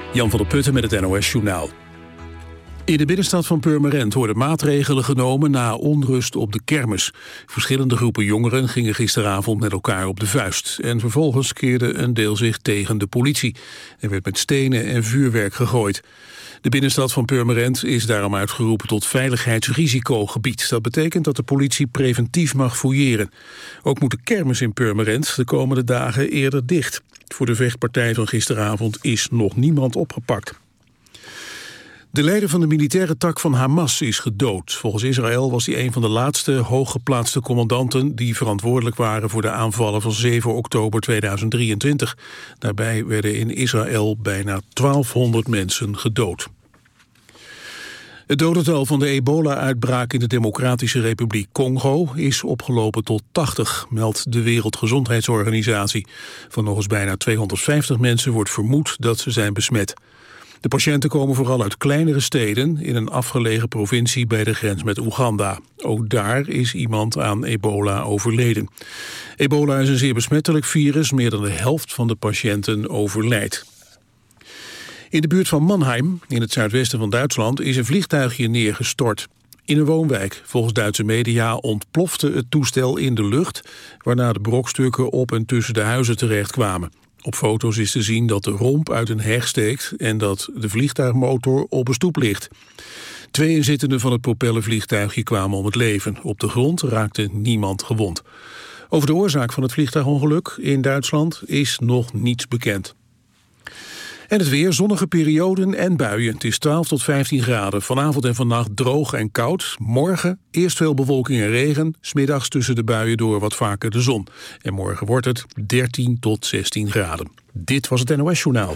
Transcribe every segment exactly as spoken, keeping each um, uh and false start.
Jan van der Putten met het N O S-journaal. In de binnenstad van Purmerend worden maatregelen genomen na onrust op de kermis. Verschillende groepen jongeren gingen gisteravond met elkaar op de vuist. En vervolgens keerde een deel zich tegen de politie. Er werd met stenen en vuurwerk gegooid. De binnenstad van Purmerend is daarom uitgeroepen tot veiligheidsrisicogebied. Dat betekent dat de politie preventief mag fouilleren. Ook moet de kermis in Purmerend de komende dagen eerder dicht. Voor de vechtpartij van gisteravond is nog niemand opgepakt. De leider van de militaire tak van Hamas is gedood. Volgens Israël was hij een van de laatste hooggeplaatste commandanten die verantwoordelijk waren voor de aanvallen van zeven oktober tweeduizend drieëntwintig. Daarbij werden in Israël bijna twaalfhonderd mensen gedood. Het dodental van de ebola-uitbraak in de Democratische Republiek Congo is opgelopen tot tachtig, meldt de Wereldgezondheidsorganisatie. Van nog eens bijna tweehonderdvijftig mensen wordt vermoed dat ze zijn besmet. De patiënten komen vooral uit kleinere steden in een afgelegen provincie bij de grens met Oeganda. Ook daar is iemand aan ebola overleden. Ebola is een zeer besmettelijk virus, meer dan de helft van de patiënten overlijdt. In de buurt van Mannheim, in het zuidwesten van Duitsland, is een vliegtuigje neergestort. In een woonwijk. Volgens Duitse media ontplofte het toestel in de lucht, waarna de brokstukken op en tussen de huizen terechtkwamen. Op foto's is te zien dat de romp uit een heg steekt en dat de vliegtuigmotor op een stoep ligt. Twee inzittenden van het propellervliegtuigje kwamen om het leven. Op de grond raakte niemand gewond. Over de oorzaak van het vliegtuigongeluk in Duitsland is nog niets bekend. En het weer, zonnige perioden en buien. Het is twaalf tot vijftien graden. Vanavond en vannacht droog en koud. Morgen eerst veel bewolking en regen. 's Middags tussen de buien door wat vaker de zon. En morgen wordt het dertien tot zestien graden. Dit was het N O S-journaal.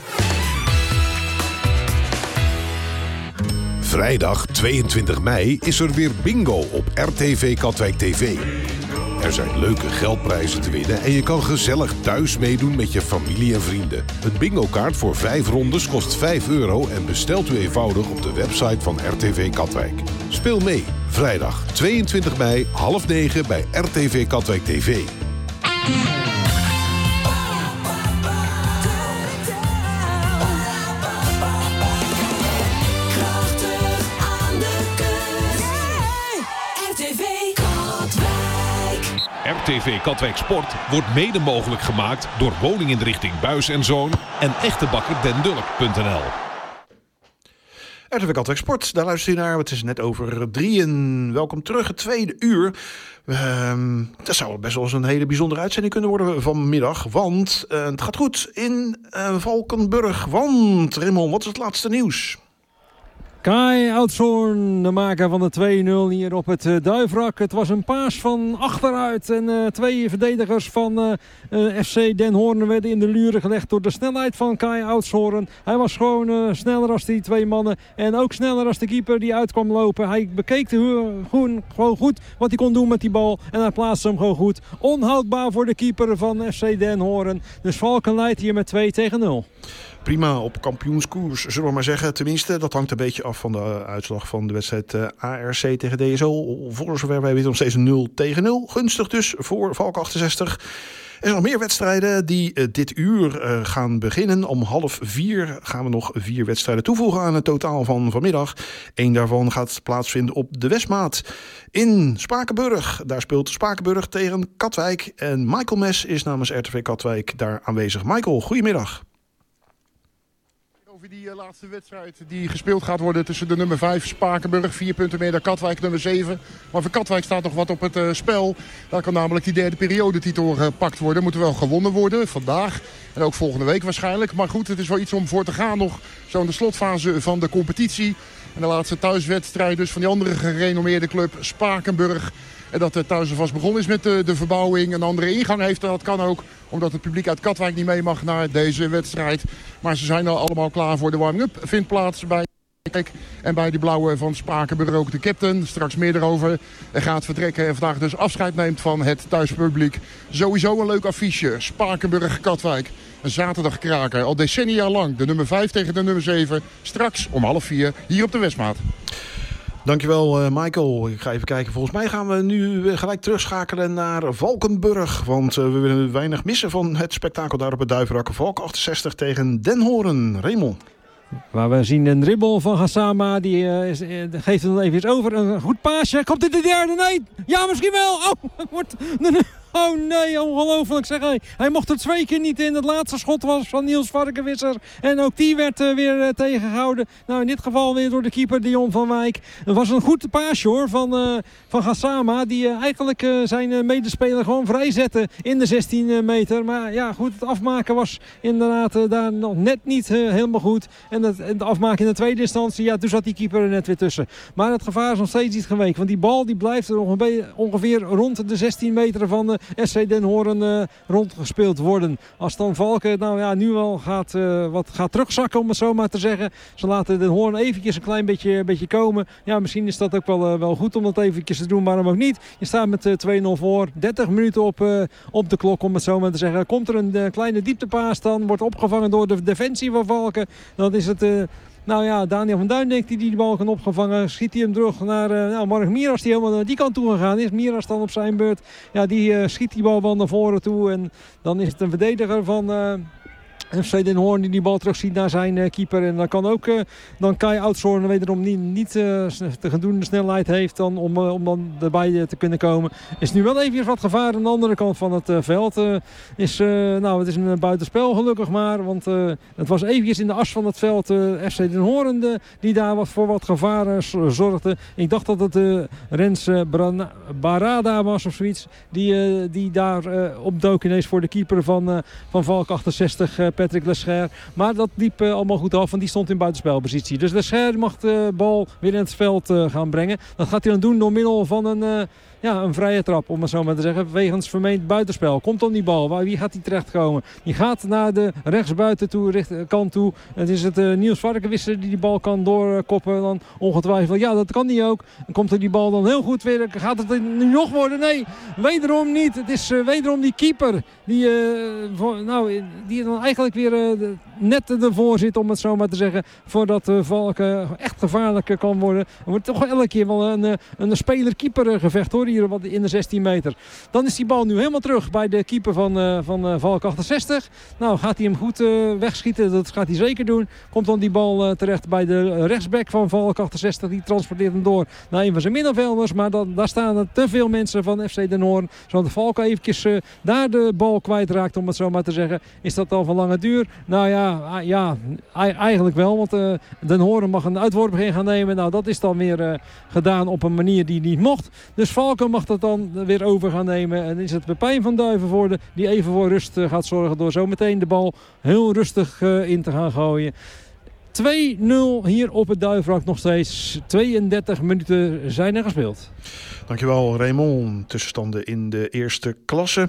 Vrijdag tweeëntwintig mei is er weer bingo op R T V Katwijk T V. Er zijn leuke geldprijzen te winnen en je kan gezellig thuis meedoen met je familie en vrienden. Een bingo-kaart voor vijf rondes kost vijf euro en bestelt u eenvoudig op de website van R T V Katwijk. Speel mee, vrijdag tweeëntwintig mei, half negen bij R T V Katwijk T V. R T V Katwijk Sport wordt mede mogelijk gemaakt door woninginrichting Buis en Zoon en echtebakker den dulk punt n l. R T V Katwijk Sport, daar luister je naar. Het is net over drieën. Welkom terug, het tweede uur. Uh, dat zou best wel eens een hele bijzondere uitzending kunnen worden vanmiddag. Want uh, het gaat goed in uh, Valkenburg. Want, Raymond, wat is het laatste nieuws? Kai Oudshoorn, de maker van de twee nul hier op het uh, Duivrak. Het was een paas van achteruit. En uh, twee verdedigers van uh, uh, F C Den Hoorn werden in de luren gelegd door de snelheid van Kai Oudshoorn. Hij was gewoon uh, sneller als die twee mannen. En ook sneller als de keeper die uit kwam lopen. Hij bekeek de hu- gewoon, gewoon goed wat hij kon doen met die bal. En hij plaatste hem gewoon goed. Onhoudbaar voor de keeper van F C Den Hoorn. Dus Valken leidt hier met twee tegen nul. Prima, op kampioenskoers zullen we maar zeggen. Tenminste, dat hangt een beetje af van de uitslag van de wedstrijd uh, A R C tegen D S O. Voor zover wij weten nog steeds nul tegen nul. Gunstig dus voor Valk achtenzestig. Er zijn nog meer wedstrijden die uh, dit uur uh, gaan beginnen. Om half vier gaan we nog vier wedstrijden toevoegen aan het totaal van vanmiddag. Eén daarvan gaat plaatsvinden op de Westmaat in Spakenburg. Daar speelt Spakenburg tegen Katwijk. En Michael Mes is namens R T V Katwijk daar aanwezig. Michael, goedemiddag. Over die uh, laatste wedstrijd die gespeeld gaat worden tussen de nummer vijf Spakenburg, vier punten meer dan Katwijk, nummer zeven. Maar voor Katwijk staat nog wat op het uh, spel. Daar kan namelijk die derde periodetitel gepakt worden. Moet er wel gewonnen worden, vandaag en ook volgende week waarschijnlijk. Maar goed, het is wel iets om voor te gaan nog, zo in de slotfase van de competitie. En de laatste thuiswedstrijd dus van die andere gerenommeerde club Spakenburg. En dat het thuis alvast begonnen is met de, de verbouwing. Een andere ingang heeft, dat kan ook. Omdat het publiek uit Katwijk niet mee mag naar deze wedstrijd. Maar ze zijn al allemaal klaar voor de warming-up. Vindt plaats bij en bij die blauwe van Spakenburg ook de captain. Straks meer erover. Hij gaat vertrekken en vandaag dus afscheid neemt van het thuispubliek. Sowieso een leuk affiche. Spakenburg-Katwijk. Een zaterdagkraker. Al decennia lang. De nummer vijf tegen de nummer zeven. Straks om half vier hier op de Westmaat. Dankjewel uh, Michael. Ik ga even kijken. Volgens mij gaan we nu gelijk terugschakelen naar Valkenburg. Want uh, we willen weinig missen van het spektakel daar op het Duivrak. Valk achtenzestig tegen Den Hoorn. Raymond. Waar we zien een dribbel van Gassama. Die uh, is, uh, geeft hem dan even eens over. Een goed paasje. Komt dit de derde? Nee. Ja, misschien wel. Oh, wordt... Oh nee, ongelooflijk zeg hij. Hij mocht er twee keer niet in. Het laatste schot was van Niels Varkenwisser. En ook die werd uh, weer uh, tegengehouden. Nou, in dit geval weer door de keeper Dion van Wijk. Het was een goed paasje hoor van, uh, van Gassama. Die uh, eigenlijk uh, zijn uh, medespeler gewoon vrij zette in de zestien meter. Maar ja, goed, het afmaken was inderdaad uh, daar nog net niet uh, helemaal goed. En het, het afmaken in de tweede instantie, ja, toen zat die keeper er net weer tussen. Maar het gevaar is nog steeds niet geweken. Want die bal die blijft er ongeveer, ongeveer rond de zestien meter van de S C Den Hoorn uh, rondgespeeld worden. Als dan Valken nou ja, nu wel gaat, uh, wat gaat terugzakken, om het zo maar te zeggen. Ze laten Den Hoorn eventjes een klein beetje, beetje komen. Ja, misschien is dat ook wel, uh, wel goed om dat eventjes te doen, waarom ook niet. Je staat met uh, twee nul voor. dertig minuten op, uh, op de klok, om het zo maar te zeggen. Komt er een uh, kleine dieptepaas dan, wordt opgevangen door de defensie van Valken. Dan is het... Uh, Nou ja, Daniel van Duin denkt hij die de bal kan opgevangen. Schiet hij hem terug naar uh, nou, Mark Miras die helemaal naar die kant toe gegaan is. Miras dan op zijn beurt. Ja, die uh, schiet die bal wel naar voren toe. En dan is het een verdediger van... Uh, F C Den Hoorn die die bal terug ziet naar zijn uh, keeper. En dan kan ook uh, dan Kai Oudshoorn wederom niet, niet uh, de gedoende snelheid heeft dan om, uh, om dan erbij uh, te kunnen komen. Is nu wel even wat gevaar aan de andere kant van het uh, veld. Uh, is, uh, nou, het is een uh, buitenspel gelukkig maar. Want uh, het was eventjes in de as van het veld uh, F C Den Hoorn uh, die daar wat voor wat gevaar uh, zorgde. Ik dacht dat het uh, Rens uh, Brana- Barada was of zoiets. Die, uh, die daar uh, opdook ineens voor de keeper van, uh, van Valk achtenzestig. Uh, Patrick Lescher. Maar dat liep uh, allemaal goed af, want die stond in buitenspelpositie. Dus Lescher mag de bal weer in het veld uh, gaan brengen. Dat gaat hij dan doen door middel van een, uh, ja, een vrije trap, om het zo maar te zeggen. Wegens vermeend buitenspel. Komt dan die bal. Waar, wie gaat die terechtkomen? Die gaat naar de rechtsbuiten toe, richt, kant toe. Het is het uh, Niels Varkenwisser die die bal kan doorkoppen. Dan ongetwijfeld. Ja, dat kan hij ook. Dan komt er die bal dan heel goed weer. Gaat het nu nog worden? Nee, wederom niet. Het is uh, wederom die keeper. Die, uh, voor, nou, die dan eigenlijk weer uh, net ervoor zit, om het zo maar te zeggen. Voordat uh, Valken echt gevaarlijk kan worden. Er wordt toch elke keer wel een, een, een speler-keeper gevecht hoor. Hier in de zestien meter. Dan is die bal nu helemaal terug bij de keeper van, uh, van uh, Valk achtenzestig. Nou, gaat hij hem goed uh, wegschieten. Dat gaat hij zeker doen. Komt dan die bal uh, terecht bij de rechtsback van Valk achtenzestig. Die transporteert hem door naar een van zijn middenvelders. Maar dan, daar staan er te veel mensen van F C Den Hoorn. Zodat Valk eventjes uh, daar de bal kwijtraakt, om het zo maar te zeggen. Is dat al van lange duur? Nou ja, uh, ja eigenlijk wel. Want uh, Den Hoorn mag een uitworping gaan nemen. Nou, dat is dan weer uh, gedaan op een manier die niet mocht. Dus Valk mag dat dan weer over gaan nemen. En is het Pepijn van Duivenvoorde die even voor rust uh, gaat zorgen door zo meteen de bal heel rustig uh, in te gaan gooien. twee nul hier op het Duivrak nog steeds. tweeëndertig minuten zijn er gespeeld. Dankjewel Raymond. Tussenstanden in de eerste klasse.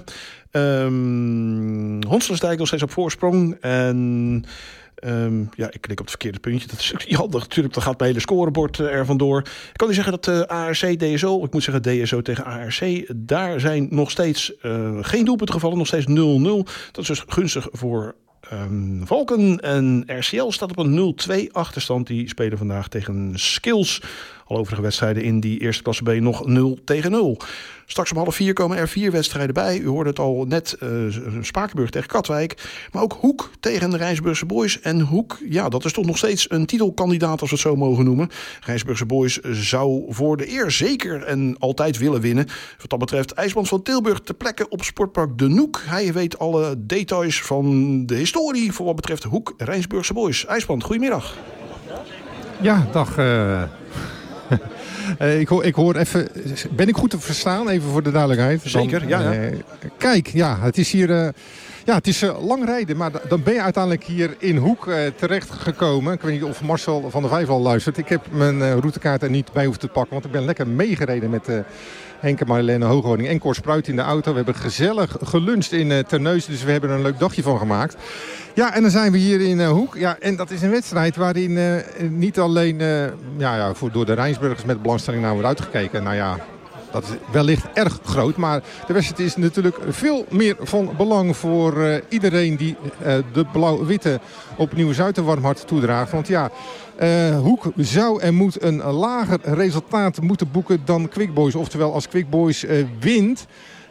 Um, Honselsdijk nog steeds op voorsprong. En... Um, ja, ik klik op het verkeerde puntje. Dat is niet handig natuurlijk. Dan gaat mijn hele scorebord uh, er vandoor. Ik kan u zeggen dat uh, A R C, D S O... Ik moet zeggen D S O tegen A R C... Daar zijn nog steeds uh, geen doelpunten gevallen. Nog steeds nul nul. Dat is dus gunstig voor um, Valken. En R C L staat op een nul twee achterstand. Die spelen vandaag tegen Skills. Alle overige wedstrijden in die eerste klasse B nog nul tegen nul. Straks om half vier komen er vier wedstrijden bij. U hoorde het al net, uh, Spakenburg tegen Katwijk. Maar ook Hoek tegen de Rijnsburgse Boys. En Hoek, ja, dat is toch nog steeds een titelkandidaat, als we het zo mogen noemen. Rijnsburgse Boys zou voor de eer zeker en altijd willen winnen. Wat dat betreft, IJsband van Tilburg ter plekke op Sportpark De Noek. Hij weet alle details van de historie voor wat betreft Hoek Rijnsburgse Boys. IJsband, goedemiddag. Ja, dag... Uh... Uh, ik, hoor, ik hoor even... Ben ik goed te verstaan? Even voor de duidelijkheid. Zeker, dan, ja. ja. Uh, kijk, ja, het is hier... Uh, ja, het is uh, lang rijden, maar dan ben je uiteindelijk hier in Hoek uh, terecht gekomen. Ik weet niet of Marcel van der Vijf al luistert. Ik heb mijn uh, routekaart er niet bij hoeven te pakken, want ik ben lekker meegereden met... Uh, Henk en Marlene Hoogwoning en Cor Spruit in de auto. We hebben gezellig geluncht in uh, Terneuzen, dus we hebben er een leuk dagje van gemaakt. Ja, en dan zijn we hier in uh, Hoek. Ja, en dat is een wedstrijd waarin uh, niet alleen uh, ja, ja, voor, door de Rijnsburgers met belangstelling naar wordt uitgekeken. Nou ja, dat is wellicht erg groot. Maar de wedstrijd is natuurlijk veel meer van belang voor uh, iedereen die uh, de blauw-witte op Nieuwe-Zuid een warm hart toedraagt. Want ja... Uh, Hoek zou en moet een lager resultaat moeten boeken dan Quick Boys. Oftewel, als Quick Boys uh, wint,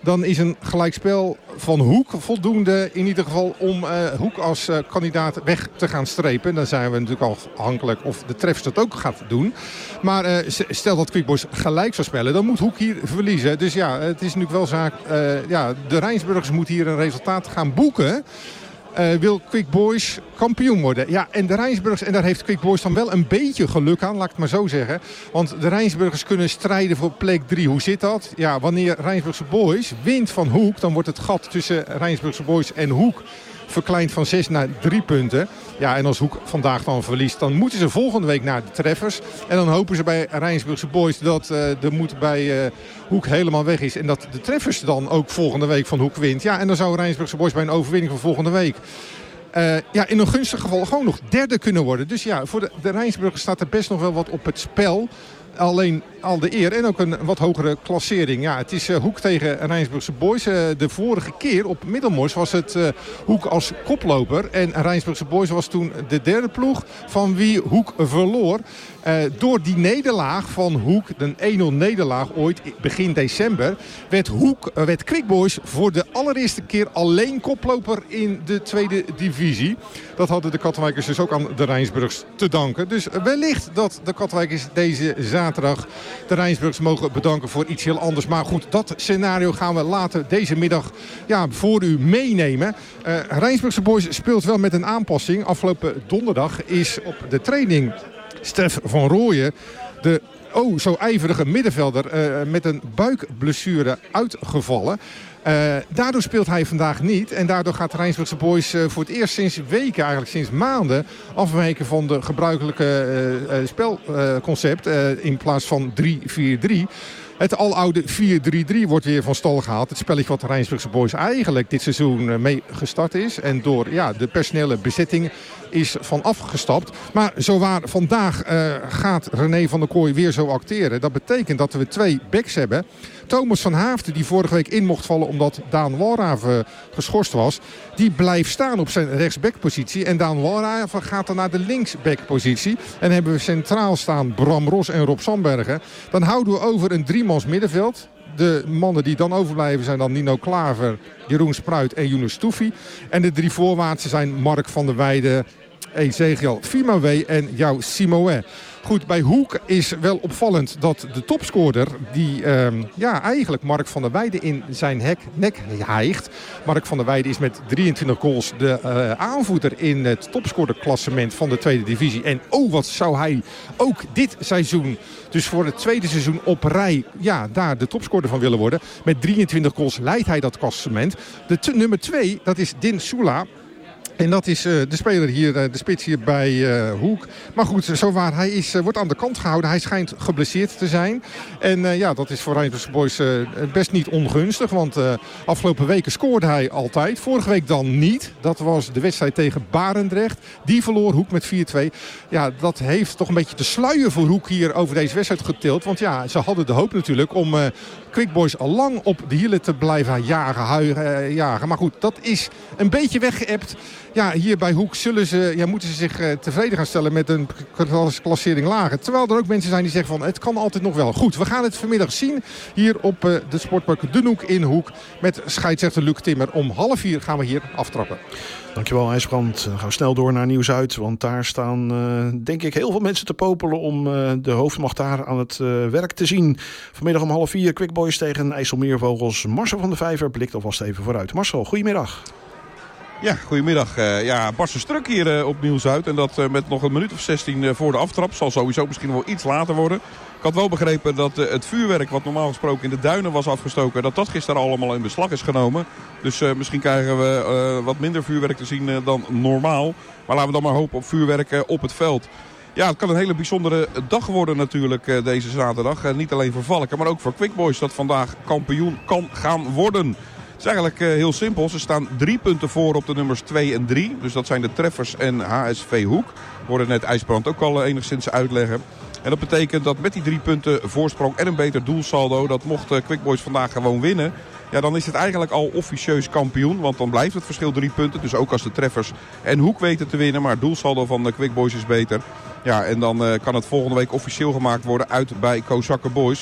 dan is een gelijkspel van Hoek voldoende in ieder geval om uh, Hoek als uh, kandidaat weg te gaan strepen. Dan zijn we natuurlijk al afhankelijk of de Treffers dat ook gaat doen. Maar uh, stel dat Quick Boys gelijk zou spelen, dan moet Hoek hier verliezen. Dus ja, het is natuurlijk wel zaak. Uh, ja, de Rijnsburgers moeten hier een resultaat gaan boeken. Uh, wil Quick Boys kampioen worden. Ja, en de Rijnsburgers, en daar heeft Quick Boys dan wel een beetje geluk aan, laat ik het maar zo zeggen. Want de Rijnsburgers kunnen strijden voor plek drie. Hoe zit dat? Ja, wanneer Rijnsburgse Boys wint van Hoek, dan wordt het gat tussen Rijnsburgse Boys en Hoek verkleind van zes naar drie punten. Ja, en als Hoek vandaag dan verliest, dan moeten ze volgende week naar de Treffers. En dan hopen ze bij Rijnsburgse Boys dat uh, de moed bij uh, Hoek helemaal weg is. En dat de Treffers dan ook volgende week van Hoek wint. Ja, en dan zou Rijnsburgse Boys bij een overwinning van volgende week Uh, ja, in een gunstig geval gewoon nog derde kunnen worden. Dus ja, voor de, de Rijnsburgers staat er best nog wel wat op het spel. Alleen al de eer en ook een wat hogere klassering. Ja, het is uh, Hoek tegen Rijnsburgse Boys. Uh, de vorige keer op Middelmors was het uh, Hoek als koploper. En Rijnsburgse Boys was toen de derde ploeg van wie Hoek verloor. Uh, door die nederlaag van Hoek, een één nul nederlaag ooit begin december, werd, Hoek, uh, werd Quick Boys voor de allereerste keer alleen koploper in de tweede divisie. Dat hadden de Katwijkers dus ook aan de Rijnsburgers te danken. Dus wellicht dat de Katwijkers deze zaterdag de Rijnsburgers mogen bedanken voor iets heel anders. Maar goed, dat scenario gaan we later deze middag ja, voor u meenemen. Uh, Rijnsburgse Boys speelt wel met een aanpassing. Afgelopen donderdag is op de training Stef van Rooyen, de oh zo ijverige middenvelder, uh, met een buikblessure uitgevallen. Uh, daardoor speelt hij vandaag niet. En daardoor gaat Rijnsburgse Boys uh, voor het eerst sinds weken, eigenlijk sinds maanden, afwijken van de gebruikelijke uh, uh, spelconcept uh, in plaats van drie vier drie. Het aloude vier drie drie wordt weer van stal gehaald. Het spelletje wat de Rijnsburgse Boys eigenlijk dit seizoen mee gestart is. En door ja, de personele bezetting is van afgestapt. Maar zowaar vandaag uh, gaat René van der Kooi weer zo acteren. Dat betekent dat we twee backs hebben. Thomas van Haafden, die vorige week in mocht vallen omdat Daan Walraven geschorst was, die blijft staan op zijn rechtsbackpositie. En Daan Walraven gaat dan naar de linksbackpositie. En dan hebben we centraal staan Bram Ros en Rob Sandbergen. Dan houden we over een driemans middenveld. De mannen die dan overblijven zijn dan Nino Klaver, Jeroen Spruit en Younes Toufi. En de drie voorwaartsen zijn Mark van der Weijden, Ezekiel Fimawe en Jou Simoe. Goed, bij Hoek is wel opvallend dat de topscorer, die um, ja, eigenlijk Mark van der Weijden in zijn hek, nek hijgt. Mark van der Weijden is met drieëntwintig goals de uh, aanvoerder in het topscorerklassement van de tweede divisie. En oh, wat zou hij ook dit seizoen, dus voor het tweede seizoen op rij, ja, daar de topscorer van willen worden. Met drieëntwintig goals leidt hij dat klassement. De t- nummer twee, dat is Din Soela. En dat is uh, de speler hier, uh, de spits hier bij uh, Hoek. Maar goed, zowaar, hij is, uh, wordt aan de kant gehouden. Hij schijnt geblesseerd te zijn. En uh, ja, dat is voor Rijnsburgse Boys uh, best niet ongunstig. Want uh, afgelopen weken scoorde hij altijd. Vorige week dan niet. Dat was de wedstrijd tegen Barendrecht. Die verloor Hoek met vier twee. Ja, dat heeft toch een beetje de sluier voor Hoek hier over deze wedstrijd getild. Want ja, ze hadden de hoop natuurlijk om uh, Quick Boys al lang op de hielen te blijven jagen, huigen, uh, jagen. Maar goed, dat is een beetje weggeëpt. Ja, hier bij Hoek zullen ze, ja, moeten ze zich uh, tevreden gaan stellen met een klassering lager. Terwijl er ook mensen zijn die zeggen van het kan altijd nog wel. Goed, we gaan het vanmiddag zien hier op uh, de sportpark De Hoek in Hoek. Met scheidsrechter Luc Timmer. Om half vier gaan we hier aftrappen. Dankjewel IJsbrand. Dan gaan we snel door naar Nieuws-Zuid. Want daar staan uh, denk ik heel veel mensen te popelen om uh, de hoofdmacht daar aan het uh, werk te zien. Vanmiddag om half vier Quick Boys tegen IJsselmeervogels. Marcel van der Vijver blikt alvast even vooruit. Marcel, goedemiddag. Ja, goedemiddag. Uh, ja, Barse Struk hier uh, op Nieuws-Zuid. En dat uh, met nog een minuut of zestien uh, voor de aftrap. Zal sowieso misschien wel iets later worden. Ik had wel begrepen dat uh, het vuurwerk wat normaal gesproken in de duinen was afgestoken, dat dat gisteren allemaal in beslag is genomen. Dus uh, misschien krijgen we uh, wat minder vuurwerk te zien uh, dan normaal. Maar laten we dan maar hopen op vuurwerk uh, op het veld. Ja, het kan een hele bijzondere dag worden natuurlijk uh, deze zaterdag. Uh, niet alleen voor Valken, maar ook voor Quick Boys dat vandaag kampioen kan gaan worden. Het is eigenlijk uh, heel simpel. Ze staan drie punten voor op de nummers twee en drie. Dus dat zijn de Treffers en H S V Hoek. We hoorden net IJsbrand ook al uh, enigszins uitleggen. En dat betekent dat met die drie punten voorsprong en een beter doelsaldo, dat mocht uh, Quick Boys vandaag gewoon winnen, ja, dan is het eigenlijk al officieus kampioen. Want dan blijft het verschil drie punten. Dus ook als de Treffers en Hoek weten te winnen. Maar het doelsaldo van de Quick Boys is beter. Ja, en dan uh, kan het volgende week officieel gemaakt worden uit bij Kozakken Boys.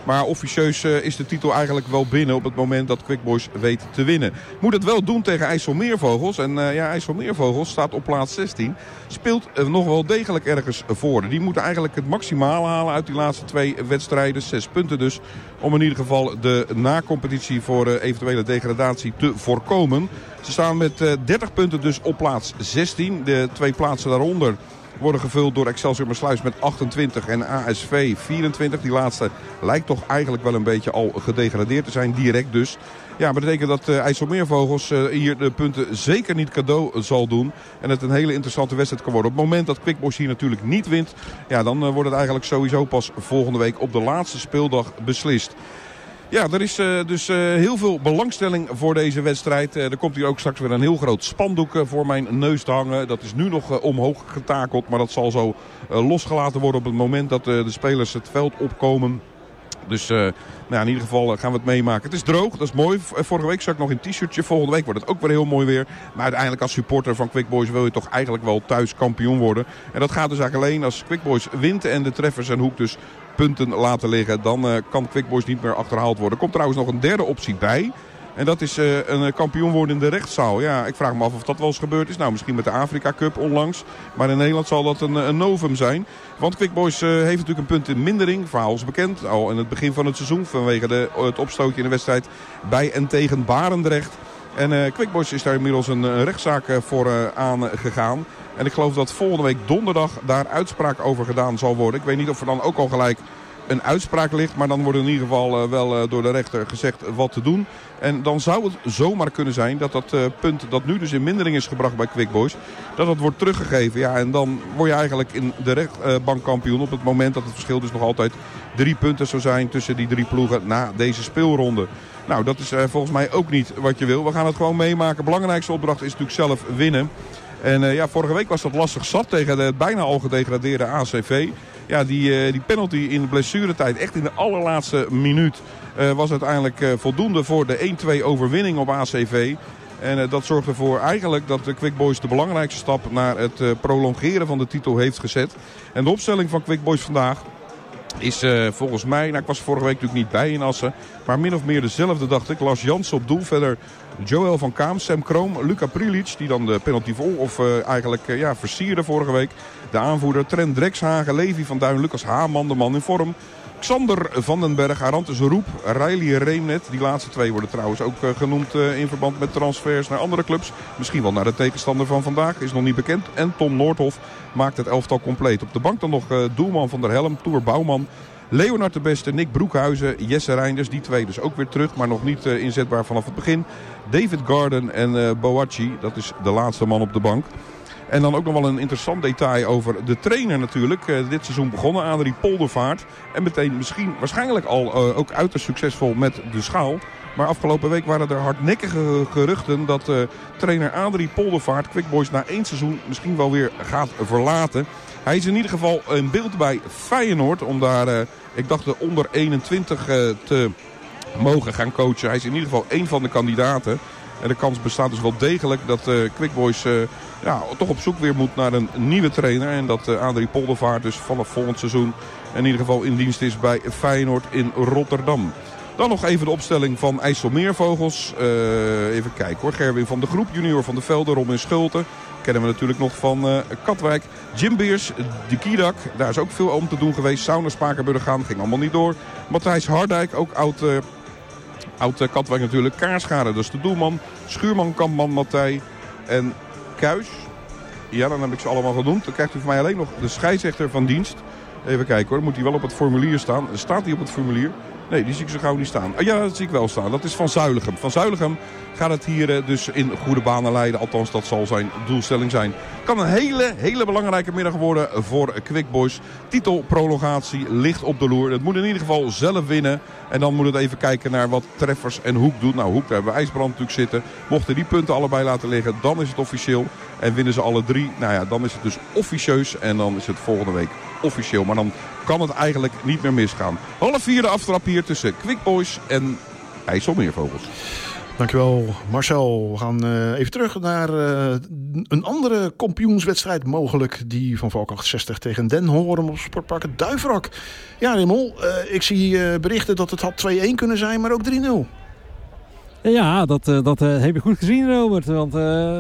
Maar officieus uh, is de titel eigenlijk wel binnen op het moment dat Quick Boys weet te winnen. Moet het wel doen tegen IJsselmeervogels. En uh, ja, IJsselmeervogels staat op plaats zestien. Speelt uh, nog wel degelijk ergens voor. Die moeten eigenlijk het maximaal halen uit die laatste twee wedstrijden. Zes punten dus. Om in ieder geval de na-competitie voor uh, eventuele degradatie te voorkomen. Ze staan met uh, dertig punten dus op plaats zestien. De twee plaatsen daaronder worden gevuld door Excelsior Maassluis met achtentwintig en A S V vierentwintig. Die laatste lijkt toch eigenlijk wel een beetje al gedegradeerd te zijn, direct dus. Ja, dat betekent dat uh, IJsselmeervogels uh, hier de punten zeker niet cadeau zal doen. En het een hele interessante wedstrijd kan worden. Op het moment dat Quick Boys hier natuurlijk niet wint, ja, dan uh, wordt het eigenlijk sowieso pas volgende week op de laatste speeldag beslist. Ja, er is uh, dus uh, heel veel belangstelling voor deze wedstrijd. Uh, er komt hier ook straks weer een heel groot spandoek uh, voor mijn neus te hangen. Dat is nu nog uh, omhoog getakeld, maar dat zal zo uh, losgelaten worden op het moment dat uh, de spelers het veld opkomen. Dus uh, nou, in ieder geval uh, gaan we het meemaken. Het is droog, dat is mooi. Vorige week zat ik nog in t-shirtje. Volgende week wordt het ook weer heel mooi weer. Maar uiteindelijk als supporter van Quick Boys wil je toch eigenlijk wel thuis kampioen worden. En dat gaat dus eigenlijk alleen als Quick Boys wint en de treffers en Hoek dus punten laten liggen. Dan uh, kan Quick Boys niet meer achterhaald worden. Er komt trouwens nog een derde optie bij. En dat is uh, een kampioen worden in de rechtszaal. Ja, ik vraag me af of dat wel eens gebeurd is. Nou, misschien met de Afrika Cup onlangs. Maar in Nederland zal dat een, een novum zijn. Want Quick Boys uh, heeft natuurlijk een punt in mindering. Verhaal is bekend. Al in het begin van het seizoen. Vanwege de, het opstootje in de wedstrijd bij en tegen Barendrecht. En uh, Quick Boys is daar inmiddels een, een rechtszaak uh, voor uh, aangegaan. En ik geloof dat volgende week donderdag daar uitspraak over gedaan zal worden. Ik weet niet of er dan ook al gelijk een uitspraak ligt. Maar dan wordt in ieder geval uh, wel uh, door de rechter gezegd wat te doen. En dan zou het zomaar kunnen zijn dat dat uh, punt dat nu dus in mindering is gebracht bij Quick Boys, dat dat wordt teruggegeven. Ja, en dan word je eigenlijk in de rechtbank kampioen op het moment dat het verschil dus nog altijd drie punten zou zijn tussen die drie ploegen na deze speelronde. Nou, dat is uh, volgens mij ook niet wat je wil. We gaan het gewoon meemaken. Belangrijkste opdracht is natuurlijk zelf winnen. En uh, ja, vorige week was dat lastig zat tegen de bijna al gedegradeerde A C V. Ja, die, uh, die penalty in de blessuretijd, echt in de allerlaatste minuut, uh, was uiteindelijk uh, voldoende voor de één-twee overwinning op A C V. En uh, dat zorgt ervoor eigenlijk dat de Quick Boys de belangrijkste stap naar het uh, prolongeren van de titel heeft gezet. En de opstelling van Quick Boys vandaag is uh, volgens mij, nou ik was vorige week natuurlijk niet bij in Assen, maar min of meer dezelfde dacht ik. Lars Jansen op doel, verder Joël van Kaam, Sam Kroom, Luka Prilic, die dan de penalty vol of uh, eigenlijk uh, ja, versierde vorige week. De aanvoerder Trent Drekshagen, Levi van Duin, Lucas Haman, de man in vorm. Xander van den Berg, Arantes Roep, Riley Reemnet. Die laatste twee worden trouwens ook uh, genoemd uh, in verband met transfers naar andere clubs. Misschien wel naar de tegenstander van vandaag, is nog niet bekend. En Tom Noordhoff maakt het elftal compleet. Op de bank dan nog uh, doelman van der Helm, Toer Bouwman. Leonard de Beste, Nick Broekhuizen, Jesse Reinders. Die twee dus ook weer terug, maar nog niet uh, inzetbaar vanaf het begin. David Garden en uh, Boachi, dat is de laatste man op de bank. En dan ook nog wel een interessant detail over de trainer natuurlijk. Uh, dit seizoen begonnen, Adrie Poldervaart. En meteen misschien waarschijnlijk al uh, ook uiterst succesvol met de schaal. Maar afgelopen week waren er hardnekkige geruchten dat uh, trainer Adrie Poldervaart Quick Boys na één seizoen misschien wel weer gaat verlaten. Hij is in ieder geval in beeld bij Feyenoord om daar, uh, ik dacht, de onder eenentwintig uh, te mogen gaan coachen. Hij is in ieder geval één van de kandidaten. En de kans bestaat dus wel degelijk dat uh, Quick Boys uh, ja, toch op zoek weer moet naar een nieuwe trainer. En dat uh, Adrie Poldervaart dus vanaf volgend seizoen in ieder geval in dienst is bij Feyenoord in Rotterdam. Dan nog even de opstelling van IJsselmeervogels. Uh, even kijken hoor. Gerwin van de Groep, junior van de Velde, Robin Schulte. Kennen we natuurlijk nog van uh, Katwijk. Jim Beers, de Kiedak. Daar is ook veel om te doen geweest. Sauna Spakenburg gaan, ging allemaal niet door. Matthijs Hardijk, ook oud... Uh, Oud uh, Katwijk natuurlijk. Kaarschade, dat is de doelman. Schuurman, Kampman, Matthij en Kuijs. Ja, dan heb ik ze allemaal genoemd. Dan krijgt u van mij alleen nog de scheidsrechter van dienst. Even kijken hoor, moet hij wel op het formulier staan. Staat hij op het formulier? Nee, die zie ik zo gauw niet staan. Oh, ja, dat zie ik wel staan. Dat is Van Zuilichem. Van Zuilichem gaat het hier uh, dus in goede banen leiden. Althans, dat zal zijn doelstelling zijn. Kan een hele, hele belangrijke middag worden voor Quick Boys. Titelprolongatie ligt op de loer. Het moet in ieder geval zelf winnen. En dan moet het even kijken naar wat Treffers en Hoek doet. Nou, Hoek, daar hebben we IJsbrand natuurlijk zitten. Mochten die punten allebei laten liggen, dan is het officieel. En winnen ze alle drie, nou ja, dan is het dus officieus. En dan is het volgende week officieel. Maar dan kan het eigenlijk niet meer misgaan. Half vier de aftrap hier tussen Quick Boys en IJsselmeervogels. Dankjewel Marcel. We gaan uh, even terug naar uh, een andere kampioenswedstrijd mogelijk. Die van Valk achtenzestig tegen Den Horen op Sportpark het Duiverak. Ja Raymond, uh, ik zie uh, berichten dat het had twee-een kunnen zijn, maar ook drie nul. Ja, dat, uh, dat uh, heb je goed gezien, Robert. Want uh,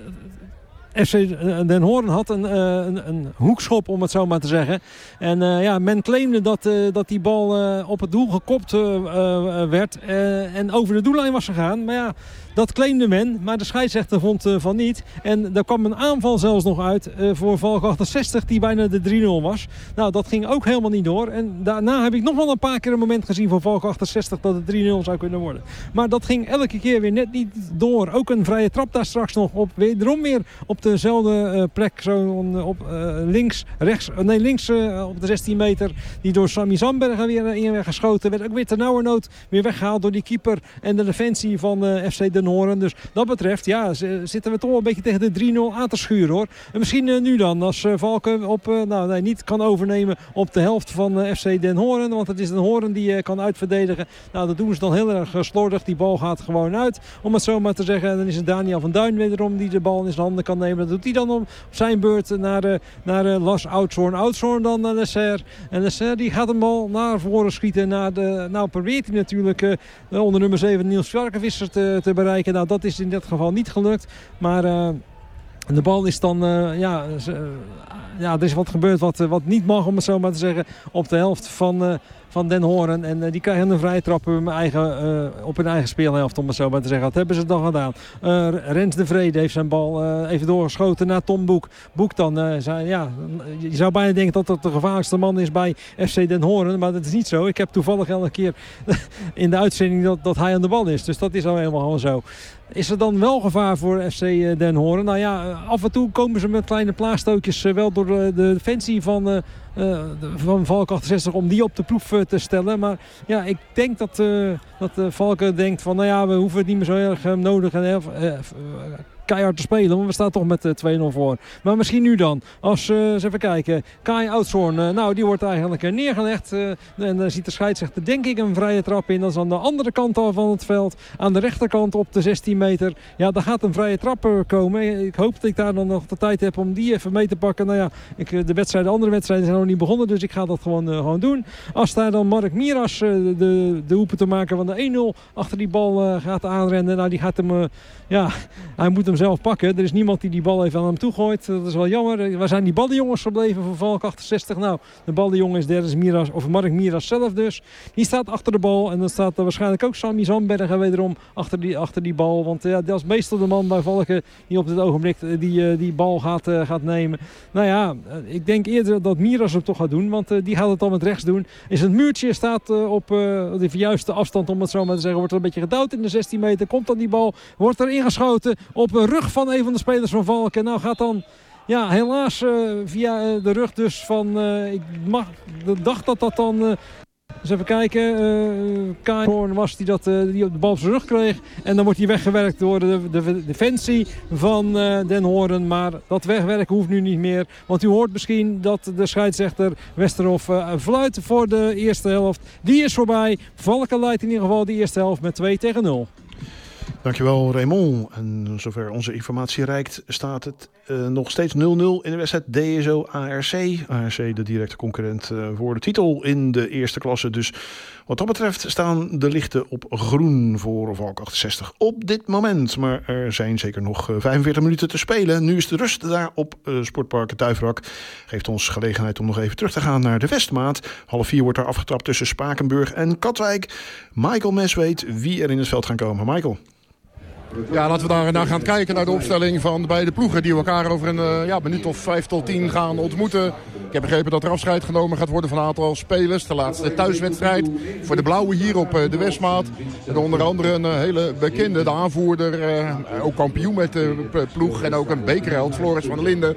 F C Den Horen had een, uh, een, een hoekschop, om het zo maar te zeggen. En uh, ja, men claimde dat, uh, dat die bal uh, op het doel gekopt uh, uh, werd uh, en over de doellijn was gegaan. Maar ja, dat claimde men, maar de scheidsrechter vond uh, van niet. En er kwam een aanval zelfs nog uit uh, voor Valk achtenzestig die bijna de drie nul was. Nou, dat ging ook helemaal niet door. En daarna heb ik nog wel een paar keer een moment gezien van Valk achtenzestig dat het drie nul zou kunnen worden. Maar dat ging elke keer weer net niet door. Ook een vrije trap daar straks nog op. Wederom weer op dezelfde uh, plek. Zo op uh, links, rechts, uh, nee links uh, op de zestien meter. Die door Sammy Zandbergen weer uh, in werd geschoten. Werd ook weer ternauwernood weer weggehaald door die keeper en de defensie van uh, F C Den Horen. Dus dat betreft, ja, zitten we toch wel een beetje tegen de drie nul aan te schuren, hoor. En misschien uh, nu dan, als uh, Valken op, uh, nou, nee, niet kan overnemen op de helft van uh, F C Den Horen. Want het is Den Horen die uh, kan uitverdedigen. Nou, dat doen ze dan heel erg uh, slordig. Die bal gaat gewoon uit, om het zo maar te zeggen. En dan is het Daniel van Duin wederom die de bal in zijn handen kan nemen. Dat doet hij dan op zijn beurt naar, uh, naar uh, Lars Oudshoorn. Oudshoorn dan naar Lesser. En Lesser die gaat een bal naar voren schieten. Naar de, nou probeert hij natuurlijk uh, onder nummer zeven Niels Varkenvisser te, te bereiken. Nou, dat is in dit geval niet gelukt. Maar uh, de bal is dan... Uh, ja, uh, ja, er is wat gebeurd wat, uh, wat niet mag, om het zo maar te zeggen. Op de helft van... Uh, van Den Horen. En uh, die krijgen een vrije trap op hun eigen, uh, op hun eigen speelhelft, om het zo maar te zeggen. Dat hebben ze dan gedaan. Uh, Rens de Vrede heeft zijn bal uh, even doorgeschoten naar Tom Boek. Boek dan, uh, zei, ja, je zou bijna denken dat dat de gevaarlijkste man is bij F C Den Horen. Maar dat is niet zo. Ik heb toevallig elke keer in de uitzending dat, dat hij aan de bal is. Dus dat is al helemaal gewoon zo. Is er dan wel gevaar voor F C Den Horen? Nou ja, af en toe komen ze met kleine plaagstootjes uh, wel door de, de defensie van... Uh, Uh, van Valk achtenzestig om die op de proef uh, te stellen. Maar ja, ik denk dat, uh, dat uh, Valk denkt van nou ja, we hoeven het niet meer zo erg uh, nodig en uh, uh, keihard te spelen. Want we staan toch met uh, twee nul voor. Maar misschien nu dan. Als, uh, eens even kijken. Kai Oudshoorn, uh, nou die wordt eigenlijk uh, neergelegd. Uh, en dan ziet de scheidsrechter denk ik een vrije trap in. Dat is aan de andere kant al van het veld. Aan de rechterkant op de zestien meter. Ja, daar gaat een vrije trap uh, komen. Ik hoop dat ik daar dan nog de tijd heb om die even mee te pakken. Nou ja, ik, de wedstrijden, de andere wedstrijden zijn nog niet begonnen. Dus ik ga dat gewoon, uh, gewoon doen. Als daar dan Mark Miras uh, de, de hoepen te maken van de één nul achter die bal uh, gaat aanrennen. Nou, die gaat hem... Uh, ja, hij moet hem zelf pakken. Er is niemand die die bal even aan hem toegooit. Dat is wel jammer. Waar zijn die ballenjongens gebleven van Valk achtenzestig? Nou, de ballenjongen is Dennis Miras, of Mark Miras zelf dus. Die staat achter de bal. En dan staat er waarschijnlijk ook Sammy Zandbergen wederom achter die, achter die bal. Want ja, dat is meestal de man bij Valken die op dit ogenblik die, die bal gaat, uh, gaat nemen. Nou ja, ik denk eerder dat Miras het toch gaat doen. Want uh, die gaat het dan met rechts doen. Is het muurtje, staat uh, op uh, de juiste afstand, om het zo maar te zeggen. Wordt er een beetje gedouwd in de zestien meter. Komt dan die bal. Wordt er ingeschoten op de rug van een van de spelers van Valken. Nou gaat dan... Ja, helaas uh, via uh, de rug dus van... Uh, ik mag, dacht dat dat dan... Uh, eens even kijken. Uh, Kai was die, dat, uh, die op de bal op zijn rug kreeg. En dan wordt hij weggewerkt door de, de, de defensie van uh, Den Horen. Maar dat wegwerken hoeft nu niet meer. Want u hoort misschien dat de scheidsrechter Westerhof uh, fluit voor de eerste helft. Die is voorbij. Valken leidt in ieder geval de eerste helft met twee tegen nul. Dankjewel Raymond. En zover onze informatie reikt staat het uh, nog steeds nul nul in de wedstrijd D S O A R C. A R C de directe concurrent uh, voor de titel in de eerste klasse. Dus wat dat betreft staan de lichten op groen voor Valk achtenzestig op dit moment. Maar er zijn zeker nog uh, vijfenveertig minuten te spelen. Nu is de rust daar op uh, Sportpark Duiverak. Geeft ons gelegenheid om nog even terug te gaan naar de Westmaat. Half vier wordt er afgetrapt tussen Spakenburg en Katwijk. Michael Mes weet wie er in het veld gaan komen. Michael. Ja, laten we daar naar gaan kijken naar de opstelling van beide ploegen die elkaar over een uh, ja, minuut of vijf tot tien gaan ontmoeten. Ik heb begrepen dat er afscheid genomen gaat worden van een aantal spelers. De laatste thuiswedstrijd voor de Blauwe hier op uh, de Westmaat. En onder andere een uh, hele bekende, de aanvoerder, uh, ook kampioen met de ploeg en ook een bekerheld, Floris van der Linden.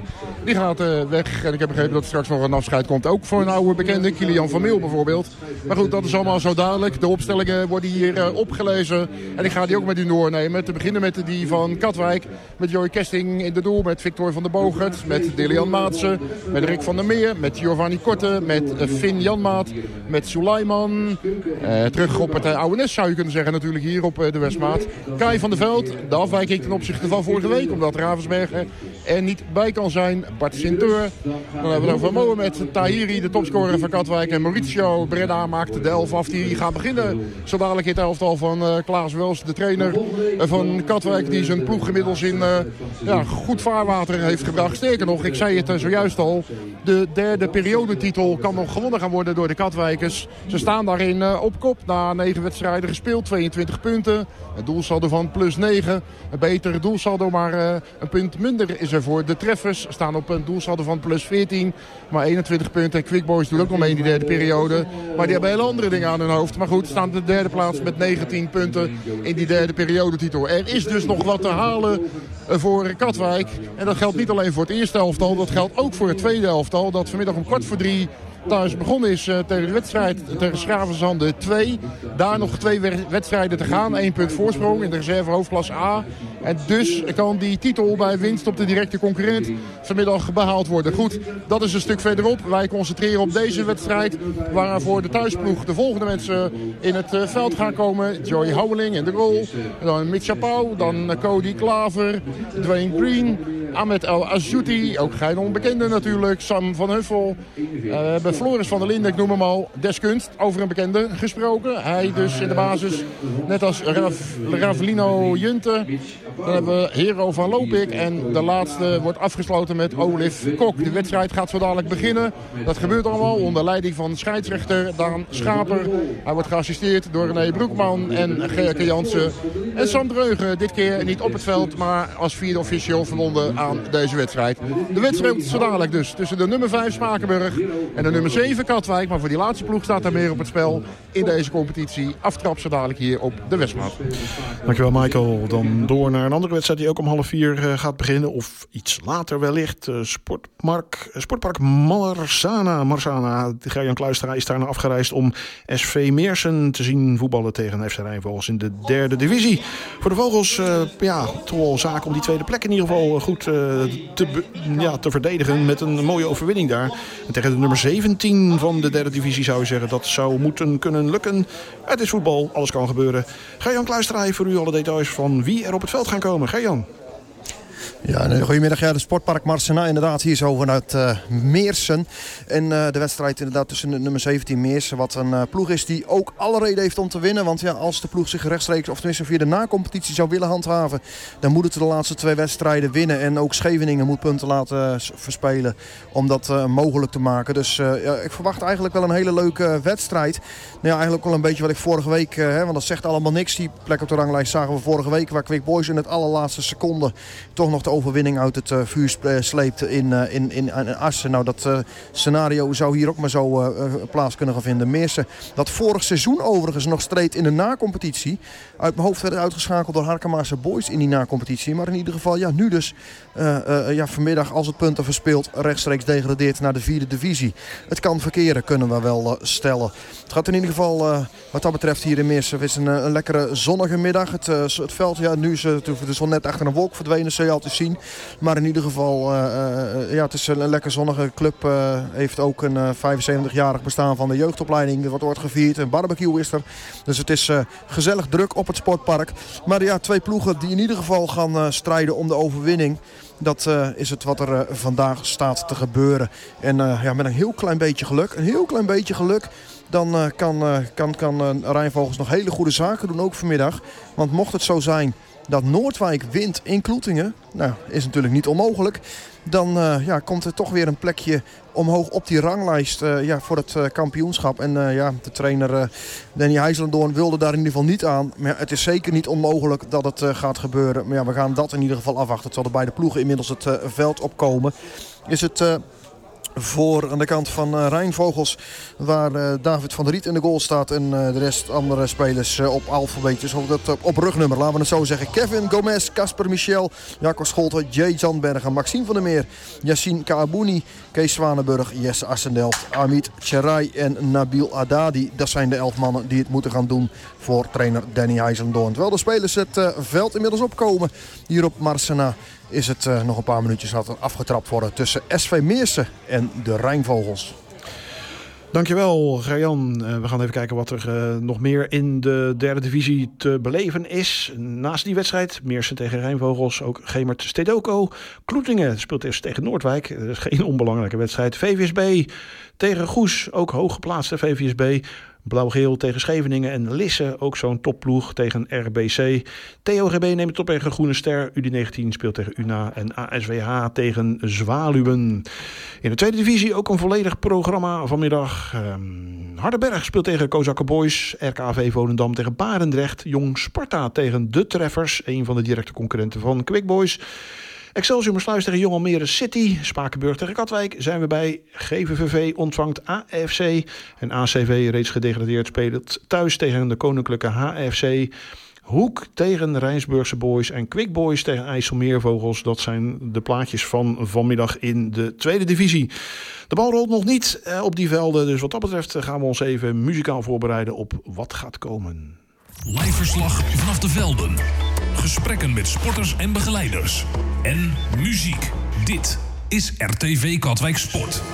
Die gaat uh, weg. En ik heb begrepen dat er straks nog een afscheid komt. Ook voor een oude bekende, Kilian van Meel bijvoorbeeld. Maar goed, dat is allemaal zo dadelijk. De opstellingen worden hier uh, opgelezen. En ik ga die ook met u doornemen. Te beginnen met die van Katwijk. Met Joey Kesting in de doel. Met Victor van der Bogert. Met Delian Maatsen. Met Rick van der Meer. Met Giovanni Korte. Met uh, Finn Janmaat. Met Suleiman. Uh, terug op het uh, oude nest zou je kunnen zeggen natuurlijk hier op uh, de Westmaat. Kai van der Veld. De afwijking ten opzichte van vorige week. Omdat Ravensbergen er niet bij kan zijn. Bart Sinteur. Dan hebben we het over Mohamed Tahiri, de topscorer van Katwijk. En Mauricio Breda maakt de elf af. Die gaat beginnen. Zo dadelijk in het elftal van uh, Klaas Wels, de trainer uh, van Katwijk. Die zijn ploeg inmiddels in uh, ja, goed vaarwater heeft gebracht. Sterker nog, ik zei het uh, zojuist al. De derde periodetitel kan nog gewonnen gaan worden door de Katwijkers. Ze staan daarin uh, op kop na negen wedstrijden gespeeld. tweeëntwintig punten. Het doelsaldo van plus negen. Een betere doelsaldo, maar uh, een punt minder is er voor de treffers. Staan op een doelsaldo van plus veertien. Maar eenentwintig punten. En Quick Boys doet ook nog mee in die derde periode. Maar die hebben hele andere dingen aan hun hoofd. Maar goed, staan op de derde plaats met negentien punten in die derde periodetitel. Er is dus nog wat te halen voor Katwijk. En dat geldt niet alleen voor het eerste elftal. Dat geldt ook voor het tweede elftal. Dat vanmiddag om kwart voor drie thuis begonnen is uh, tegen de wedstrijd tegen Schravenzande twee. Daar nog twee wedstrijden te gaan. Eén punt voorsprong in de reserve hoofdklasse A. En dus kan die titel bij winst op de directe concurrent vanmiddag behaald worden. Goed, dat is een stuk verderop. Wij concentreren op deze wedstrijd. Waar voor de thuisploeg de volgende mensen in het uh, veld gaan komen. Joey Houweling in de goal. Dan Mitja Pauw. Dan Cody Klaver. Dwayne Green. Ahmed El Azouti. Ook geen onbekende natuurlijk. Sam van Huffel. Uh, bij Floris van der Linden, ik noem hem al, deskunst, over een bekende gesproken. Hij dus in de basis, net als Rav, Ravelino Junte. Dan hebben we Hero van Lopik. En de laatste wordt afgesloten met Olif Kok. De wedstrijd gaat zo dadelijk beginnen. Dat gebeurt allemaal onder leiding van scheidsrechter Daan Schaper. Hij wordt geassisteerd door René Broekman en Gerke Jansen. En Sam Dreugen, dit keer niet op het veld, maar als vierde officieel verbonden aan deze wedstrijd. De wedstrijd zo dadelijk dus tussen de nummer vijf Spakenburg en de nummer zeven Katwijk. Maar voor die laatste ploeg staat er meer op het spel in deze competitie. Aftrap zo dadelijk hier op de Westmaat. Dankjewel Michael. Dan door naar een andere wedstrijd die ook om half vier uh, gaat beginnen. Of iets later wellicht. Uh, Sportmark, uh, Sportpark Marzana. Marzana. Gerjan Kluistera is daar naar afgereisd om S V Meersen te zien voetballen tegen F C Rijnvogels in de derde divisie. Voor de Vogels, uh, ja, toch wel zaak om die tweede plek in ieder geval goed uh, te, ja, te verdedigen met een mooie overwinning daar. En tegen de nummer zeventien van de derde divisie zou je zeggen dat zou moeten kunnen lukken. Het is voetbal, alles kan gebeuren. Gerjan Kluistera heeft voor u alle details van wie er op het veld gaan komen. Gerjan. Ja, goedemiddag. Ja, de Sportpark Marzana inderdaad hier zo vanuit uh, Meersen. En uh, de wedstrijd inderdaad tussen de nummer zeventien Meersen. Wat een uh, ploeg is die ook alle reden heeft om te winnen. Want ja, als de ploeg zich rechtstreeks, of tenminste via de na-competitie zou willen handhaven, dan moet het de laatste twee wedstrijden winnen. En ook Scheveningen moet punten laten uh, verspelen om dat uh, mogelijk te maken. Dus uh, ja, ik verwacht eigenlijk wel een hele leuke uh, wedstrijd. Nou ja, eigenlijk wel een beetje wat ik vorige week, uh, hè, want dat zegt allemaal niks. Die plek op de ranglijst zagen we vorige week, waar Quick Boys in het allerlaatste seconde toch nog de overwinning uit het uh, vuur sleept in, uh, in, in, in Assen. Nou, dat uh, scenario zou hier ook maar zo uh, plaats kunnen gaan vinden. Meersen, dat vorig seizoen overigens nog streed in de na-competitie. Uit mijn hoofd werd uitgeschakeld door Harkemaarse Boys in die na-competitie. Maar in ieder geval, ja, nu dus uh, uh, ja, vanmiddag als het punten verspeelt rechtstreeks degradeert naar de vierde divisie. Het kan verkeren, kunnen we wel uh, stellen. Het gaat in ieder geval, uh, wat dat betreft hier in Meersen, het is een, een lekkere zonnige middag. Het, uh, het veld, ja, nu is het, de zon net achter een wolk verdwenen, zul je al te zien. Maar in ieder geval, uh, uh, ja, het is een lekker zonnige club. Uh, heeft ook een uh, vijfenzeventigjarig bestaan van de jeugdopleiding. Wat wordt gevierd. Een barbecue is er. Dus het is uh, gezellig druk op het sportpark. Maar ja, twee ploegen die in ieder geval gaan uh, strijden om de overwinning. Dat uh, is het wat er uh, vandaag staat te gebeuren. En uh, ja, met een heel klein beetje geluk. Een heel klein beetje geluk. Dan uh, kan, uh, kan, kan uh, Rijnvogels nog hele goede zaken doen, ook vanmiddag. Want mocht het zo zijn dat Noordwijk wint in Kloetingen, nou, is natuurlijk niet onmogelijk. Dan uh, ja, komt er toch weer een plekje omhoog op die ranglijst uh, ja, voor het uh, kampioenschap. En uh, ja, de trainer uh, Danny Heijselendoorn wilde daar in ieder geval niet aan. Maar ja, het is zeker niet onmogelijk dat het uh, gaat gebeuren. Maar ja, we gaan dat in ieder geval afwachten. Terwijl de beide ploegen inmiddels het uh, veld opkomen. Is het Uh, voor aan de kant van uh, Rijnvogels. Waar uh, David van der Riet in de goal staat. En uh, de rest andere spelers uh, op alfabetjes. Of dat uh, op rugnummer, laten we het zo zeggen. Kevin Gomez, Casper Michel, Jacco Scholten, Jay Zandbergen, Maxime van der Meer, Yassine Kaabouni, Kees Zwanenburg, Jesse Assendelft, Amit Cherai en Nabil Haddadi. Dat zijn de elf mannen die het moeten gaan doen voor trainer Danny IJzendoorn. Terwijl de spelers het uh, veld inmiddels opkomen hier op Marsena, is het uh, nog een paar minuutjes dat er afgetrapt worden tussen S V Meersen en de Rijnvogels. Dankjewel, Gerjan. Uh, we gaan even kijken wat er uh, nog meer in de derde divisie te beleven is. Naast die wedstrijd, Meersen tegen Rijnvogels, ook Gemert Stedoko. Kloetingen speelt eerst tegen Noordwijk. Dat is geen onbelangrijke wedstrijd. V V S B tegen Goes, ook hooggeplaatste V V S B. Blauw-geel tegen Scheveningen en Lisse, ook zo'n topploeg tegen R B C. T O G B neemt het op tegen Groene Ster. U D negentien speelt tegen U N A en A S W H tegen Zwaluwen. In de tweede divisie ook een volledig programma vanmiddag. Um, Hardenberg speelt tegen Kozakka Boys. R K V Volendam tegen Barendrecht. Jong Sparta tegen de Treffers, een van de directe concurrenten van Quick Boys. Excelsior Sluis tegen Jong Almere City. Spakenburg tegen Katwijk zijn we bij. G V V V ontvangt A F C. En A C V, reeds gedegradeerd, speelt thuis tegen de Koninklijke H F C. Hoek tegen Rijnsburgse Boys en Quick Boys tegen IJsselmeervogels. Dat zijn de plaatjes van vanmiddag in de tweede divisie. De bal rolt nog niet eh, op die velden. Dus wat dat betreft gaan we ons even muzikaal voorbereiden op wat gaat komen. Live verslag vanaf de velden. Gesprekken met sporters en begeleiders. En muziek. Dit is R T V Katwijk Sport.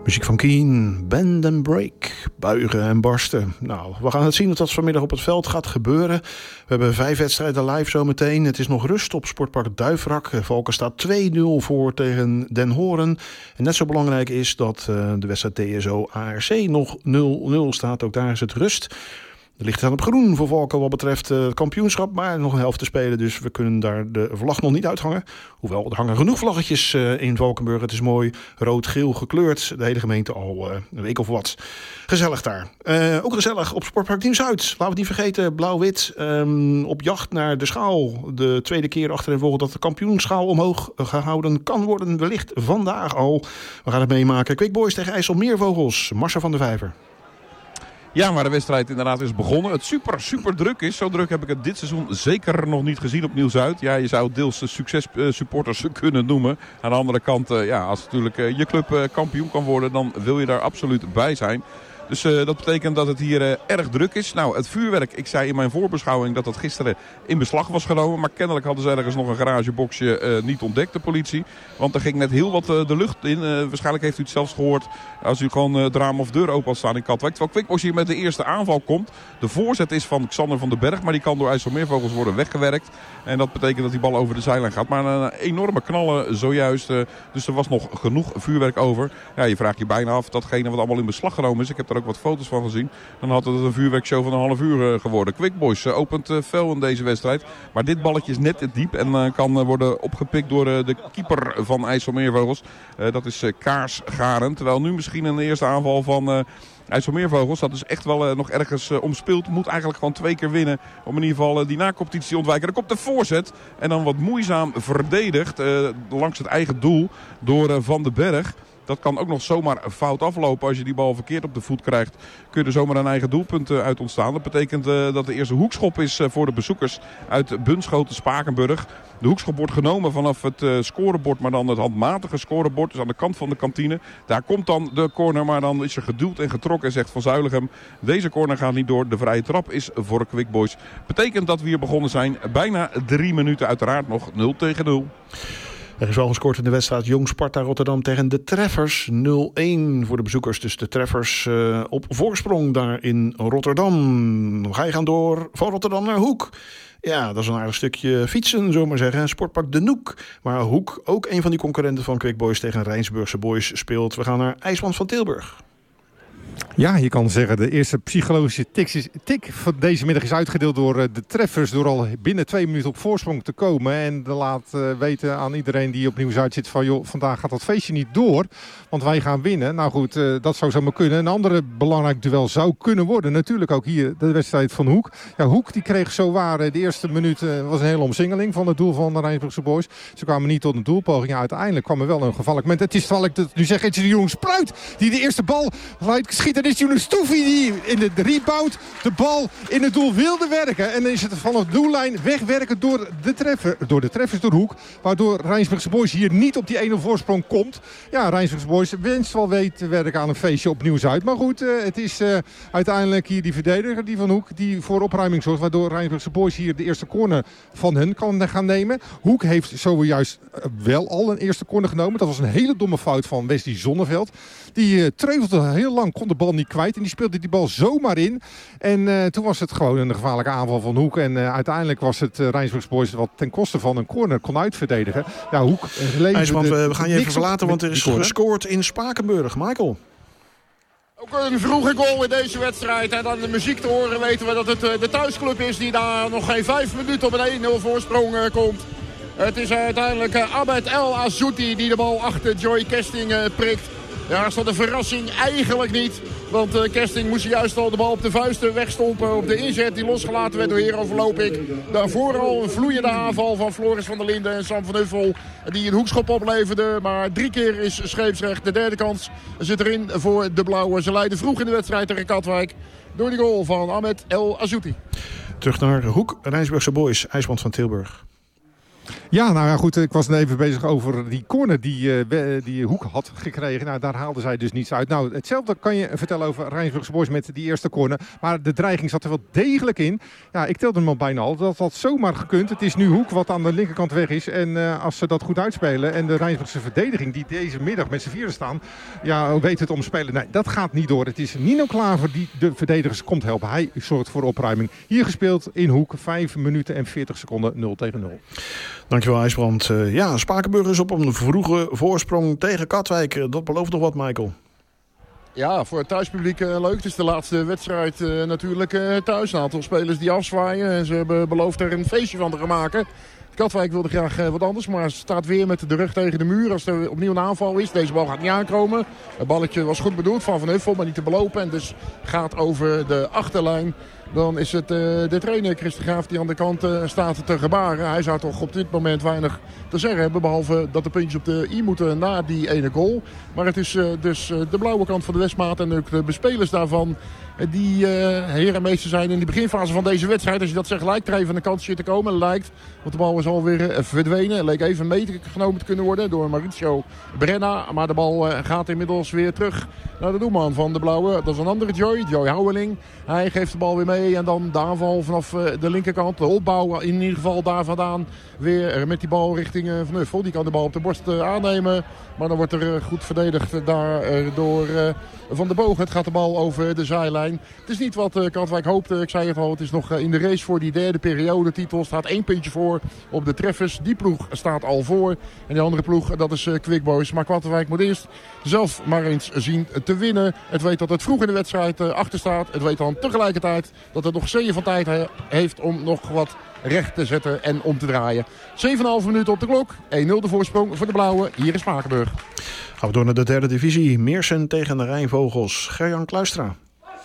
Muziek van Keen, Bend and Break, buigen en barsten. Nou, we gaan het zien of dat vanmiddag op het veld gaat gebeuren. We hebben vijf wedstrijden live zometeen. Het is nog rust op Sportpark Duivrak. Valken staat twee nul voor tegen Den Horen. En net zo belangrijk is dat uh, de wedstrijd T S O A R C nog nul nul staat. Ook daar is het rust. Er ligt het aan op groen voor Valken wat betreft uh, het kampioenschap. Maar nog een helft te spelen, dus we kunnen daar de vlag nog niet uithangen. Hoewel, er hangen genoeg vlaggetjes uh, in Valkenburg. Het is mooi rood-geel gekleurd. De hele gemeente al uh, een week of wat. Gezellig daar. Uh, ook gezellig op Sportpark Nieuw-Zuid. Laten we het niet vergeten, blauw-wit. Um, op jacht naar de schaal. De tweede keer achtereenvolgens dat de kampioenschaal omhoog gehouden kan worden. Wellicht vandaag al. We gaan het meemaken. Quick Boys tegen IJsselmeervogels. Marcel van der Vijver. Ja, maar de wedstrijd inderdaad is begonnen. Het super, super druk is. Zo druk heb ik het dit seizoen zeker nog niet gezien op Nieuw-Zuid. Ja, je zou het deels successupporters kunnen noemen. Aan de andere kant, ja, als natuurlijk je club kampioen kan worden, dan wil je daar absoluut bij zijn. Dus uh, dat betekent dat het hier uh, erg druk is. Nou, het vuurwerk, ik zei in mijn voorbeschouwing dat dat gisteren in beslag was genomen. Maar kennelijk hadden ze ergens nog een garageboxje uh, niet ontdekt, de politie. Want er ging net heel wat uh, de lucht in. Uh, waarschijnlijk heeft u het zelfs gehoord als u gewoon uh, het raam of deur open had staan in Katwijk. Terwijl Quick Boys hier met de eerste aanval komt. De voorzet is van Xander van den Berg, maar die kan door IJsselmeervogels worden weggewerkt. En dat betekent dat die bal over de zijlijn gaat. Maar een enorme knallen zojuist. Uh, dus er was nog genoeg vuurwerk over. Ja, je vraagt je bijna af datgene wat allemaal in beslag genomen is. Ik heb daar ook wat foto's van gezien. Dan had het een vuurwerkshow van een half uur uh, geworden. Quick Boys uh, opent uh, fel in deze wedstrijd. Maar dit balletje is net te diep en uh, kan uh, worden opgepikt door uh, de keeper van IJsselmeervogels. Uh, dat is uh, Kaars Garen. Terwijl nu misschien een eerste aanval van Uh, IJsselmeervogels, dat is echt wel uh, nog ergens uh, omspeeld. Moet eigenlijk gewoon twee keer winnen om in ieder geval uh, die na-competitie te ontwijken. Dan komt de voorzet en dan wat moeizaam verdedigd uh, langs het eigen doel door uh, Van den Berg. Dat kan ook nog zomaar fout aflopen. Als je die bal verkeerd op de voet krijgt, kun je er zomaar een eigen doelpunt uh, uit ontstaan. Dat betekent uh, dat de eerste hoekschop is uh, voor de bezoekers uit Bunschoten-Spakenburg. De hoekschop wordt genomen vanaf het uh, scorebord, maar dan het handmatige scorebord. Dus aan de kant van de kantine. Daar komt dan de corner, maar dan is er geduwd en getrokken. En zegt Van Zuilichem, deze corner gaat niet door. De vrije trap is voor Quick Boys. Betekent dat we hier begonnen zijn. Bijna drie minuten, uiteraard nog nul tegen nul. Er is wel gescoord in de wedstrijd Jong Sparta Rotterdam tegen de Treffers. nul een voor de bezoekers. Dus de Treffers uh, op voorsprong daar in Rotterdam. Wij gaan door van Rotterdam naar Hoek. Ja, dat is een aardig stukje fietsen, zullen we maar zeggen. Sportpark De Noek. Maar Hoek, ook een van die concurrenten van Quick Boys tegen Rijnsburgse Boys, speelt. We gaan naar IJsland van Tilburg. Ja, je kan zeggen de eerste psychologische tik, is, tik van deze middag is uitgedeeld door uh, de Treffers. Door al binnen twee minuten op voorsprong te komen. En de laat uh, weten aan iedereen die op Nieuw-Zuid zit van joh, vandaag gaat dat feestje niet door. Want wij gaan winnen. Nou goed, uh, dat zou zomaar kunnen. Een andere belangrijk duel zou kunnen worden. Natuurlijk ook hier de wedstrijd van Hoek. Ja, Hoek die kreeg zo waar uh, de eerste minuut uh, was een hele omsingeling van het doel van de Rijnsburgse Boys. Ze kwamen niet tot een doelpoging. Ja, uiteindelijk kwam er wel een gevaarlijk moment. Het is terwijl ik dat nu zeg, het is de jongen Spruit die de eerste bal leidt schiet. En is Jonas Stoefie die in de rebound de bal in het doel wilde werken. En dan is het vanaf de doellijn wegwerken door de, treffer, door de treffers door Hoek. Waardoor Rijnsburgse Boys hier niet op die één nul voorsprong komt. Ja, Rijnsburgse Boys wenst wel weet te werken aan een feestje op Nieuw-Zuid. Maar goed, uh, het is uh, uiteindelijk hier die verdediger, die van Hoek, die voor opruiming zorgt. Waardoor Rijnsburgse Boys hier de eerste corner van hen kan gaan nemen. Hoek heeft zojuist uh, wel al een eerste corner genomen. Dat was een hele domme fout van Wesley Zonneveld. Die uh, treuvelde heel lang, kon de bal niet kwijt. En die speelde die bal zomaar in. En uh, toen was het gewoon een gevaarlijke aanval van Hoek. En uh, uiteindelijk was het uh, Rijnsburgse Boys wat ten koste van een corner kon uitverdedigen. Ja, Hoek IJsland, we gaan je even verlaten, want er is gescoord in Spakenburg. Michael. Ook een vroege goal in deze wedstrijd. En dan de muziek te horen weten we dat het uh, de thuisclub is die daar nog geen vijf minuten op een één nul voorsprong uh, komt. Het is uiteindelijk uh, Ahmed El Azouti die de bal achter Joey Kesting uh, prikt. Ja, is dat een verrassing? Eigenlijk niet. Want uh, Kesting moest juist al de bal op de vuisten wegstompen op de inzet die losgelaten werd door Hero Verloopik. Daarvoor al een vloeiende aanval van Floris van der Linden en Sam van Uffel die een hoekschop opleverde. Maar drie keer is scheepsrecht. De derde kans zit erin voor de Blauwen. Ze leiden vroeg in de wedstrijd tegen Katwijk door die goal van Ahmed El Azouti. Terug naar Hoek, Rijnsburgse Boys, IJsland van Tilburg. Ja, nou ja, goed. Ik was net even bezig over die corner die, uh, die Hoek had gekregen. Nou, daar haalden zij dus niets uit. Nou, hetzelfde kan je vertellen over Rijnsburgse Boys met die eerste corner. Maar de dreiging zat er wel degelijk in. Ja, ik telde hem al bijna al. Dat had zomaar gekund. Het is nu Hoek wat aan de linkerkant weg is. En uh, als ze dat goed uitspelen en de Rijnsburgse verdediging die deze middag met z'n vieren staan, ja, weet het omspelen. Nee, dat gaat niet door. Het is Nino Klaver die de verdedigers komt helpen. Hij zorgt voor opruiming. Hier gespeeld in Hoek. vijf minuten en veertig seconden, nul tegen nul. Dankjewel, IJsbrand. Uh, ja, Spakenburg is op een vroege voorsprong tegen Katwijk. Uh, dat belooft nog wat, Michael. Ja, voor het thuispubliek uh, leuk. Het is de laatste wedstrijd uh, natuurlijk uh, thuis. Een aantal spelers die afzwaaien. En ze hebben beloofd er een feestje van te gaan maken. Katwijk wilde graag uh, wat anders, maar staat weer met de rug tegen de muur. Als er opnieuw een aanval is, deze bal gaat niet aankomen. Het balletje was goed bedoeld van Van Huffel, maar niet te belopen. En dus gaat over de achterlijn. Dan is het uh, de trainer Chris de Graaf die aan de kant uh, staat te gebaren. Hij zou toch op dit moment weinig te zeggen hebben. Behalve dat de puntjes op de i moeten na die ene goal. Maar het is uh, dus uh, de blauwe kant van de Westmaat en ook de bespelers daarvan. Die uh, heer en meester zijn in de beginfase van deze wedstrijd. Als je dat zegt, lijkt er even een kansje te komen. Lijkt, want de bal is alweer uh, verdwenen. Er leek even een meter genomen te kunnen worden door Mauricio Brenna. Maar de bal uh, gaat inmiddels weer terug naar de doelman van de blauwe. Dat is een andere Joy, Joy Houweling. Hij geeft de bal weer mee en dan de aanval vanaf uh, de linkerkant. De opbouw in ieder geval daar vandaan. Weer uh, met die bal richting uh, Van Huffel. Die kan de bal op de borst uh, aannemen. Maar dan wordt er uh, goed verdedigd uh, daar uh, door uh, Van der Boog. Het gaat de bal over de zijlijn. Het is niet wat uh, Katwijk hoopte. Ik zei het al, het is nog uh, in de race voor die derde periode titel. Staat één puntje voor op de treffers. Die ploeg staat al voor. En die andere ploeg, dat is uh, Quick Boys. Maar Katwijk moet eerst zelf maar eens zien te winnen. Het weet dat het vroeg in de wedstrijd uh, achter staat. Het weet dan tegelijkertijd dat het nog zeeën van tijd he- heeft om nog wat recht te zetten en om te draaien. zeven komma vijf minuten op de klok. één nul de voorsprong voor de blauwe hier in Spakenburg. Gaan we door naar de derde divisie. Meersen tegen de Rijnvogels. Gerjan Kluistra.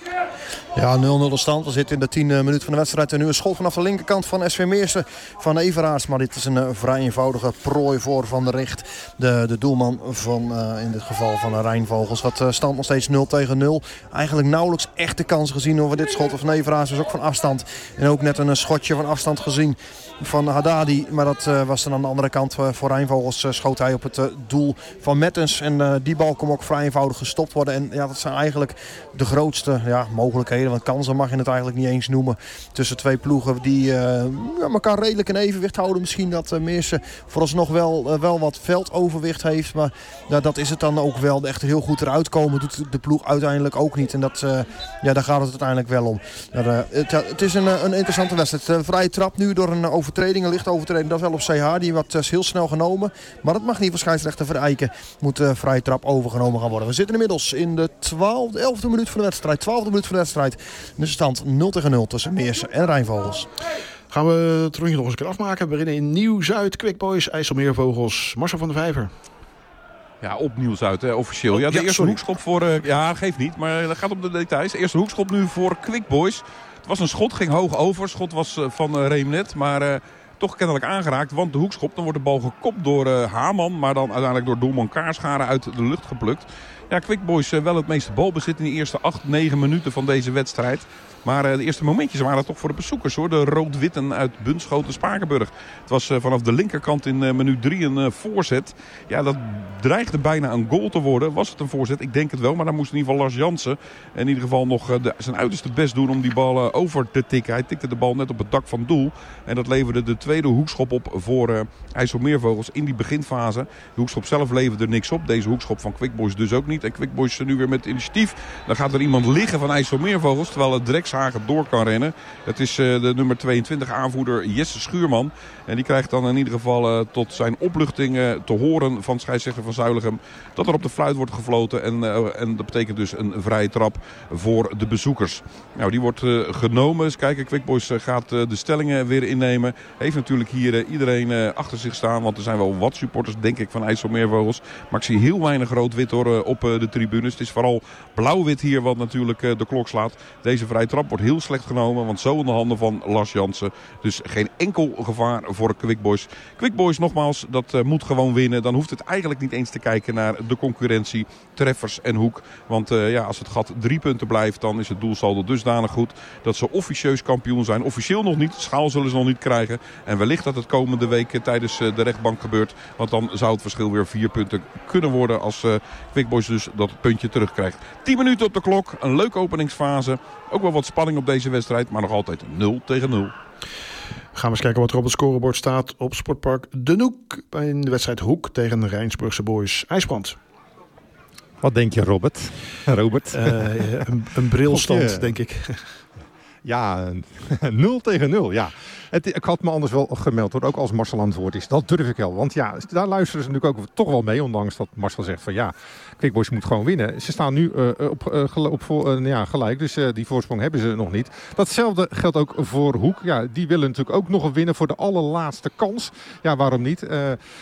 Ja, nul nul de stand. We zitten in de tiende minuut van de wedstrijd. En nu een schot vanaf de linkerkant van S V Meersen van Everaars. Maar dit is een uh, vrij eenvoudige prooi voor Van der Richt. De, de doelman van, uh, in dit geval van de Rijnvogels. Wat uh, stand nog steeds nul tegen nul. Eigenlijk nauwelijks echte kans gezien over dit schot van Everaars. Dus ook van afstand. En ook net een uh, schotje van afstand gezien van Haddadi. Maar dat uh, was dan aan de andere kant uh, voor Rijnvogels. Uh, schoot hij op het uh, doel van Mettens. En uh, die bal kon ook vrij eenvoudig gestopt worden. En ja, dat zijn eigenlijk de grootste ja, mogelijkheden. Want kansen mag je het eigenlijk niet eens noemen. Tussen twee ploegen die uh, ja, elkaar redelijk in evenwicht houden. Misschien dat uh, Meersen vooralsnog wel, uh, wel wat veldoverwicht heeft. Maar ja, dat is het dan ook wel. Echt heel goed eruit komen doet de ploeg uiteindelijk ook niet. En dat, uh, ja, daar gaat het uiteindelijk wel om. Ja, de, het, ja, het is een, een interessante wedstrijd. Een vrije trap nu door een overtreding. Een lichte overtreding. Dat wel op C H. Die wordt uh, heel snel genomen. Maar dat mag niet van scheidsrechter Verijken. Moet de uh, vrije trap overgenomen gaan worden. We zitten inmiddels in de twaalfde, elfde minuut van de wedstrijd. twaalfde minuut van de wedstrijd. De stand nul tegen nul tussen Meersen en Rijnvogels. Gaan we het rondje nog eens een keer afmaken. We beginnen in Nieuw-Zuid. Quick Boys, IJsselmeervogels. Marcel van der Vijver. Ja, op Nieuw-Zuid, hè, officieel. Oh, ja, de ja, eerste sorry. hoekschop voor... Uh, ja, geeft niet, maar dat gaat om de details. De eerste hoekschop nu voor Quick Boys. Het was een schot, ging hoog over. Schot was uh, van uh, Reemnet, maar... Uh, toch kennelijk aangeraakt, want de hoekschop, dan wordt de bal gekopt door uh, Haman, maar dan uiteindelijk door doelman Kaarscharen uit de lucht geplukt. Ja, Quick Boys uh, wel het meeste balbezit in de eerste acht, negen minuten van deze wedstrijd. Maar uh, de eerste momentjes waren toch voor de bezoekers, hoor. De rood-witten uit Bunschoten Spakenburg. Het was uh, vanaf de linkerkant in uh, minuut drie een uh, voorzet. Ja, dat dreigde bijna een goal te worden. Was het een voorzet? Ik denk het wel. Maar dan moest in ieder geval Lars Jansen in ieder geval nog uh, de, zijn uiterste best doen om die bal uh, over te tikken. Hij tikte de bal net op het dak van het doel. En dat leverde de tweede hoekschop op voor uh, IJsselmeervogels in die beginfase. De hoekschop zelf leverde er niks op. Deze hoekschop van Quick Boys dus ook niet. En Quick Boys nu weer met initiatief. Dan gaat er iemand liggen van IJsselmeervogels, terwijl het Drekshagen door kan rennen. Het is uh, de nummer tweeëntwintig aanvoerder Jesse Schuurman. En die krijgt dan in ieder geval uh, tot zijn opluchting uh, te horen van scheidsrechter van Zuilichem dat er op de fluit wordt gefloten. En, uh, en dat betekent dus een vrije trap voor de bezoekers. Nou, die wordt uh, genomen. Dus kijken, Quick Boys uh, gaat uh, de stellingen weer innemen. Heeft natuurlijk hier uh, iedereen uh, achter zich staan. Want er zijn wel wat supporters, denk ik, van IJsselmeervogels. Maar ik zie heel weinig rood-wit hoor, uh, op uh, de tribunes. Het is vooral blauw-wit hier wat natuurlijk uh, de klok slaat. Deze vrije trap trap wordt heel slecht genomen. Want zo in de handen van Lars Jansen. Dus geen enkel gevaar voor Quick Boys. Quick Boys nogmaals, dat uh, moet gewoon winnen. Dan hoeft het eigenlijk niet eens te kijken naar de concurrentie. Treffers en Hoek. Want uh, ja, als het gat drie punten blijft, dan is het doelsaldo dusdanig goed dat ze officieus kampioen zijn. Officieel nog niet. Schaal zullen ze nog niet krijgen. En wellicht dat het komende week uh, tijdens uh, de rechtbank gebeurt. Want dan zou het verschil weer vier punten kunnen worden als uh, Quick Boys dus dat puntje terugkrijgt. tien minuten op de klok. Een leuke openingsfase. Ook wel wat spanning op deze wedstrijd. Maar nog altijd nul tegen nul. Gaan we eens kijken wat er op het scorebord staat op Sportpark De Noek. In de wedstrijd Hoek tegen de Rijnsburgse Boys. IJsbrand. Wat denk je, Robert? Robert? Uh, een, een brilstand, je... denk ik. Ja, nul tegen nul, ja. Het, ik had me anders wel gemeld, hoor, ook als Marcel aan het woord is. Dat durf ik wel, want ja, daar luisteren ze natuurlijk ook toch wel mee. Ondanks dat Marcel zegt van ja, Quick Boys moet gewoon winnen. Ze staan nu uh, op, uh, op uh, ja, gelijk, dus uh, die voorsprong hebben ze nog niet. Datzelfde geldt ook voor Hoek. Ja, die willen natuurlijk ook nog winnen voor de allerlaatste kans. Ja, waarom niet? Uh,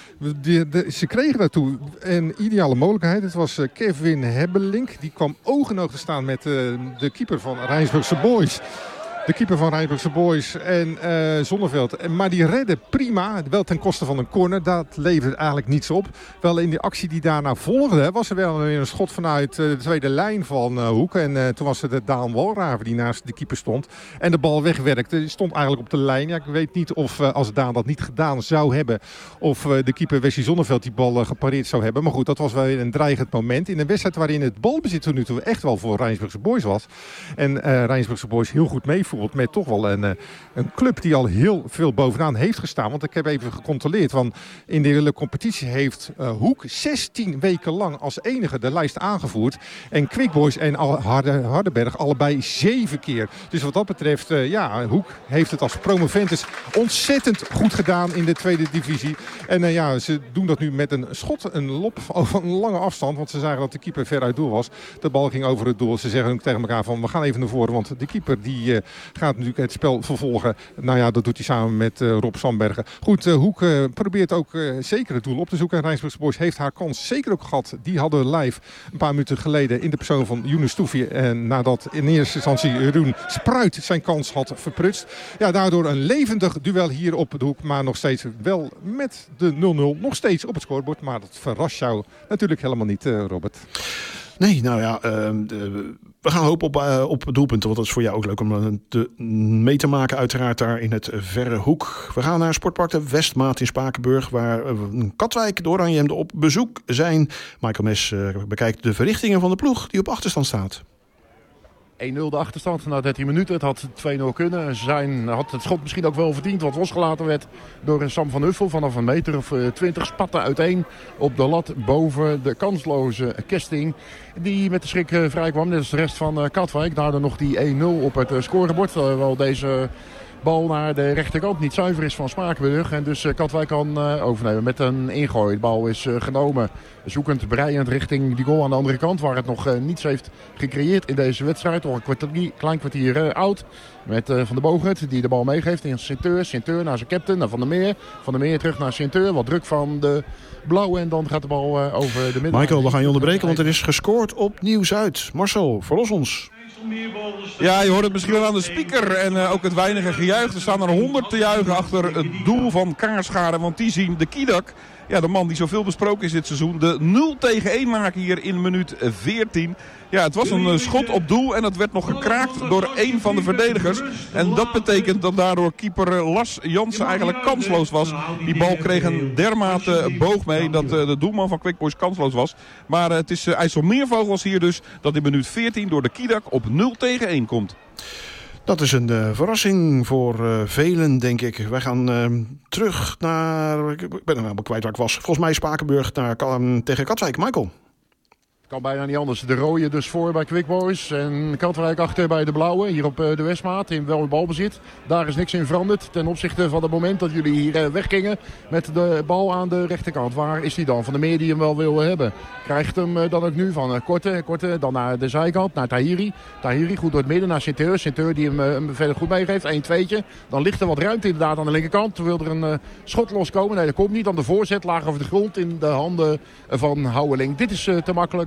de, de, ze kregen daartoe een ideale mogelijkheid. Het was uh, Kevin Hebbelink. Die kwam oog in oog te staan met uh, de keeper van Rijnsburgse Boys. De keeper van Rijnsburgse Boys en uh, Zonneveld. Maar die redden prima, wel ten koste van een corner. Dat levert eigenlijk niets op. Wel in de actie die daarna volgde was er wel weer een schot vanuit uh, de tweede lijn van uh, Hoek. En uh, toen was het de Daan Walraven die naast de keeper stond. En de bal wegwerkte. Die stond eigenlijk op de lijn. Ja, ik weet niet of uh, als Daan dat niet gedaan zou hebben, of uh, de keeper Wesley Zonneveld die bal uh, gepareerd zou hebben. Maar goed, dat was wel een dreigend moment. In een wedstrijd waarin het balbezit tot nu toe echt wel voor Rijnsburgse Boys was. En uh, Rijnsburgse Boys heel goed meevoert. Met toch wel een, een club die al heel veel bovenaan heeft gestaan. Want ik heb even gecontroleerd. Want in de hele competitie heeft uh, Hoek zestien weken lang als enige de lijst aangevoerd. En Quick Boys en Harde, Hardenberg allebei zeven keer. Dus wat dat betreft, uh, ja, Hoek heeft het als promoventus ontzettend goed gedaan in de tweede divisie. En uh, ja, ze doen dat nu met een schot, een lop over een lange afstand. Want ze zagen dat de keeper ver uit doel was. De bal ging over het doel. Ze zeggen ook tegen elkaar van, we gaan even naar voren. Want de keeper die uh, gaat natuurlijk het spel vervolgen. Nou ja, dat doet hij samen met uh, Rob Sandbergen. Goed, uh, Hoek uh, probeert ook uh, zeker het doel op te zoeken. En Rijnsburgse Boys heeft haar kans zeker ook gehad. Die hadden live een paar minuten geleden in de persoon van Younes Toefie. En nadat in eerste instantie Jeroen Spruit zijn kans had verprutst. Ja, daardoor een levendig duel hier op de Hoek. Maar nog steeds wel met de nul nul. Nog steeds op het scorebord. Maar dat verrast jou natuurlijk helemaal niet, uh, Robert. Nee, nou ja, uh, de, we gaan hopen op, uh, op doelpunten. Want dat is voor jou ook leuk om te, mee te maken. Uiteraard daar in het verre Hoek. We gaan naar Sportpark de Westmaat in Spakenburg. Waar uh, Katwijk, de Oranjehemden op bezoek zijn. Michael Mes uh, bekijkt de verrichtingen van de ploeg die op achterstand staat. één nul de achterstand na dertien minuten. Het had twee nul kunnen zijn. Had het schot misschien ook wel verdiend wat losgelaten werd door een Sam van Huffel. Vanaf een meter of twintig spatte uiteen op de lat boven de kansloze Kesting. Die met de schrik uh, vrij kwam. Net als de rest van uh, Katwijk. Daardoor nog die één nul op het uh, scorebord. Terwijl deze bal naar de rechterkant niet zuiver is van Spakenburg. En dus uh, Katwijk kan uh, overnemen met een ingooi. De bal is uh, genomen. Zoekend, breiend richting die goal aan de andere kant. Waar het nog uh, niets heeft gecreëerd in deze wedstrijd. Al een kwartier, klein kwartier uh, oud. Met uh, Van der Boogaert die de bal meegeeft in Sinteur. Sinteur naar zijn captain, naar Van der Meer. Van der Meer terug naar Sinteur. Wat druk van de blauwe. En dan gaat de bal uh, over de midden. Michael, we gaan je onderbreken, want er is gescoord op Nieuw-Zuid. Marcel, verlos ons. Ja, je hoort het misschien wel aan de speaker en uh, ook het weinige gejuich. Er staan er honderd te juichen achter het doel van Kaarscharen. Want die zien de Kiedak, ja, de man die zoveel besproken is dit seizoen, de nul tegen één maken hier in minuut veertien. Ja, het was een uh, schot op doel en dat werd nog gekraakt door een van de verdedigers. En dat betekent dat daardoor keeper Lars Jansen eigenlijk kansloos was. Die bal kreeg een dermate boog mee dat uh, de doelman van Quick Boys kansloos was. Maar uh, het is uh, IJsselmeervogels hier dus dat in minuut veertien door de Kiedak op nul tegen één komt. Dat is een uh, verrassing voor uh, velen, denk ik. Wij gaan uh, terug naar... Ik ben er helemaal kwijt waar ik was. Volgens mij Spakenburg naar, uh, tegen Katwijk. Michael. Kan bijna niet anders. De rode dus voor bij Quick Boys. En Katwijk achter bij de blauwe. Hier op de Westmaat in wel balbezit. Daar is niks in veranderd. Ten opzichte van het moment dat jullie hier weggingen met de bal aan de rechterkant. Waar is die dan? Van der Meer die hem wel wil hebben. Krijgt hem dan ook nu van Korte. Korte dan naar de zijkant. Naar Tahiri. Tahiri goed door het midden naar Sinteur. Sinteur die hem, hem verder goed meegeeft. één tweetje. Dan ligt er wat ruimte inderdaad aan de linkerkant. Toen wil er een uh, schot loskomen. Nee, dat komt niet. Dan de voorzet laag over de grond in de handen van Houweling. Dit is uh, te makkelijk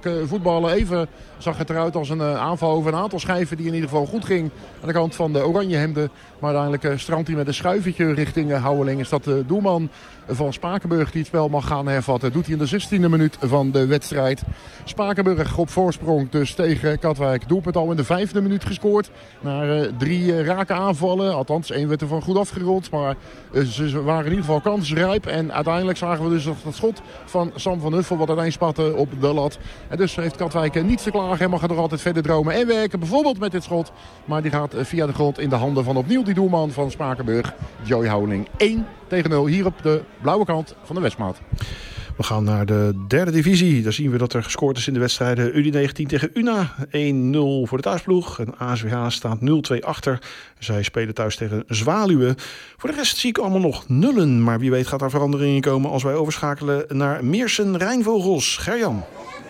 voetballen. Even zag het eruit als een aanval over een aantal schijven die in ieder geval goed ging aan de kant van de oranje hemden. Maar uiteindelijk strandt hij met een schuivetje richting Houweling. Is dat de doelman van Spakenburg die het spel mag gaan hervatten. Doet hij in de zestiende minuut van de wedstrijd. Spakenburg op voorsprong dus tegen Katwijk. Doelpunt al in de vijfde minuut gescoord. Na uh, drie uh, rake aanvallen. Althans, één werd er van goed afgerold. Maar uh, ze waren in ieder geval kansrijp. En uiteindelijk zagen we dus dat, dat schot van Sam van Huffel wat uiteindelijk spatte op de lat. En dus heeft Katwijk uh, niets te klagen. Hij mag er nog altijd verder dromen en werken. Bijvoorbeeld met dit schot. Maar die gaat uh, via de grond in de handen van opnieuw die doelman van Spakenburg. Joey Houweling. één tegen nul hier op de blauwe kant van de Westmaat. We gaan naar de derde divisie. Daar zien we dat er gescoord is in de wedstrijden U negentien tegen U N A. één nul voor de thuisploeg. En A S W H staat nul twee achter. Zij spelen thuis tegen Zwaluwe. Voor de rest zie ik allemaal nog nullen. Maar wie weet gaat daar verandering in komen als wij overschakelen naar Meersen Rijnvogels. Gerjan.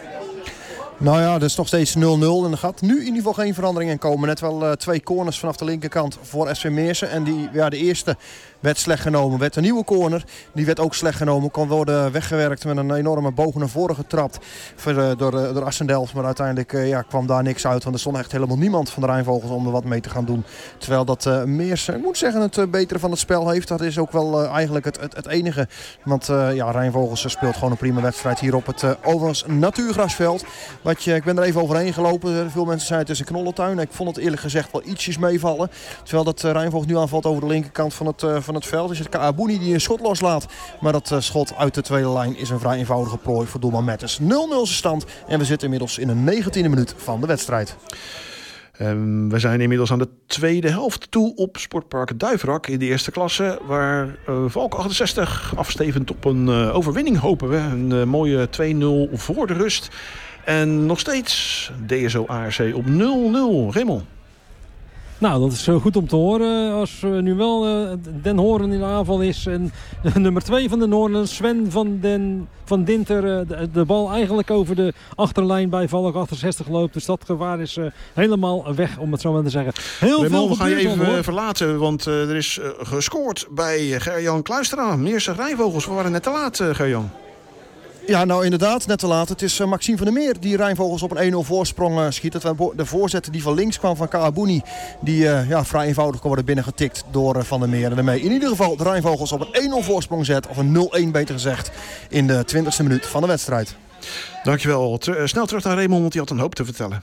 Nou ja, dat is nog steeds nul nul. En er gaat nu in ieder geval geen verandering in komen. Net wel uh, twee corners vanaf de linkerkant voor S V Meersen. En die, ja, de eerste werd slecht genomen. Werd een nieuwe corner. Die werd ook slecht genomen. Kon worden weggewerkt met een enorme boog naar voren getrapt. Voor, uh, door, uh, door Assendelft. Maar uiteindelijk uh, ja, kwam daar niks uit. Want er stond echt helemaal niemand van de Rijnvogels om er wat mee te gaan doen. Terwijl dat uh, Meersen, ik moet zeggen, het uh, betere van het spel heeft. Dat is ook wel uh, eigenlijk het, het, het enige. Want uh, ja, Rijnvogels speelt gewoon een prima wedstrijd hier op het uh, overigens natuurgrasveld. Wat je, ik ben er even overheen gelopen. Veel mensen zeiden het is een knollentuin. Ik vond het eerlijk gezegd wel ietsjes meevallen. Terwijl dat uh, Rijnvogels nu aanvalt over de linkerkant van het, uh, van het veld. Is het Kaabouni die een schot loslaat. Maar dat uh, schot uit de tweede lijn is een vrij eenvoudige plooi voor doelman Metters. nul nul stand. En we zitten inmiddels in de negentiende minuut van de wedstrijd. Um, we zijn inmiddels aan de tweede helft toe op Sportpark Duiverak in de eerste klasse. Waar uh, Valk achtenzestig afstevend op een uh, overwinning hopen we. Een uh, mooie twee nul voor de rust. En nog steeds D S O A R C op nul nul. Rimmel. Nou, dat is goed om te horen. Als uh, nu wel uh, Den Horen in de aanval is. En de nummer twee van de Noorden, Sven van, den, van Dinter, uh, de, de bal eigenlijk over de achterlijn bij Valk achtenzestig loopt. Dus dat gevaar is uh, helemaal weg, om het zo maar te zeggen. Heel Rimmel, veel we gaan je even al, verlaten, want uh, er is uh, gescoord bij Gerjan Kluistera. Meersen Rijnvogels, we waren net te laat, uh, Gerjan. Ja, nou inderdaad, net te laat. Het is uh, Maxime van der Meer die Rijnvogels op een één nul voorsprong uh, schiet. Het, de voorzet die van links kwam van Kaabouni, die uh, ja, vrij eenvoudig kon worden binnengetikt door uh, Van der Meer. En daarmee in ieder geval de Rijnvogels op een één nul voorsprong zet, of een nul één beter gezegd, in de twintigste minuut van de wedstrijd. Dankjewel. Ter, uh, snel terug naar Raymond, want die had een hoop te vertellen.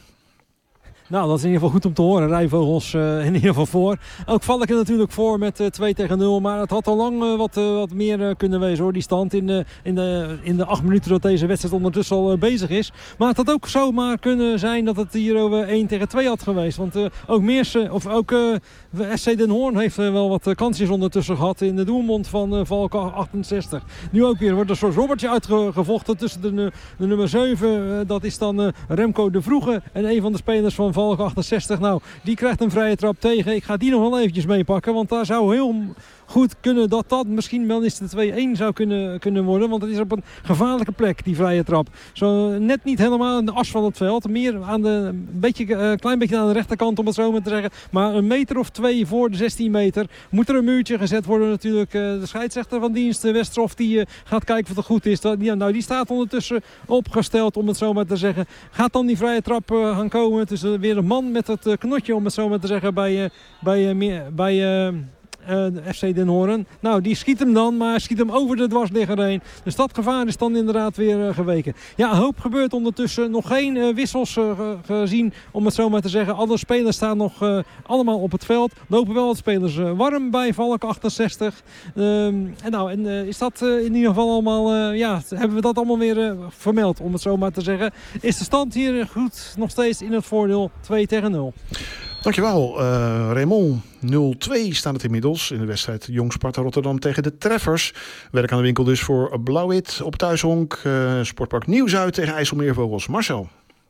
Nou, dat is in ieder geval goed om te horen. Rijnvogels uh, in ieder geval voor. Ook val ik er natuurlijk voor met uh, twee tegen nul. Maar het had al lang uh, wat, uh, wat meer uh, kunnen wezen, hoor. Die stand in, uh, in, de, in de acht minuten dat deze wedstrijd ondertussen al uh, bezig is. Maar het had ook zomaar kunnen zijn dat het hier uh, één tegen twee had geweest. Want uh, ook Meersen, of ook uh, S C Den Hoorn heeft uh, wel wat uh, kansjes ondertussen gehad in de doelmond van uh, Valk achtenzestig. Nu ook weer wordt een soort robbertje uitgevochten tussen de, de nummer zeven. Uh, dat is dan uh, Remco de Vroege en een van de spelers van Valk achtenzestig. Nou, die krijgt een vrije trap tegen. Ik ga die nog wel eventjes meepakken, want daar zou heel goed kunnen dat dat misschien wel eens de twee één zou kunnen, kunnen worden. Want het is op een gevaarlijke plek, die vrije trap. Zo net niet helemaal aan de as van het veld. Meer aan de, een beetje, uh, klein beetje aan de rechterkant, om het zo maar te zeggen. Maar een meter of twee voor de zestien meter moet er een muurtje gezet worden natuurlijk. Uh, de scheidsrechter van dienst, Westerhof, die uh, gaat kijken of het goed is. Dat, ja, nou, die staat ondertussen opgesteld, om het zo maar te zeggen. Gaat dan die vrije trap uh, gaan komen. Het is uh, weer een man met het uh, knotje, om het zo maar te zeggen, bij... Uh, bij, uh, meer, bij uh, Uh, de F C Den Hoorn. Nou, die schiet hem dan, maar schiet hem over de dwarsligger heen. Dus dat gevaar is dan inderdaad weer uh, geweken. Ja, een hoop gebeurt ondertussen. Nog geen uh, wissels uh, gezien, om het zo maar te zeggen. Alle spelers staan nog uh, allemaal op het veld. Lopen wel wat spelers uh, warm bij Valk achtenzestig. Um, en nou, en, uh, is dat uh, in ieder geval allemaal... Uh, ja, hebben we dat allemaal weer uh, vermeld, om het zo maar te zeggen. Is de stand hier goed nog steeds in het voordeel twee tegen nul. Dankjewel, uh, Raymond. nul twee staat het inmiddels in de wedstrijd Jong Sparta Rotterdam tegen de Treffers. Werk aan de winkel dus voor Blauw-Wit op thuishonk. Uh, Sportpark Nieuw-Zuid tegen IJsselmeervogels. Marcel.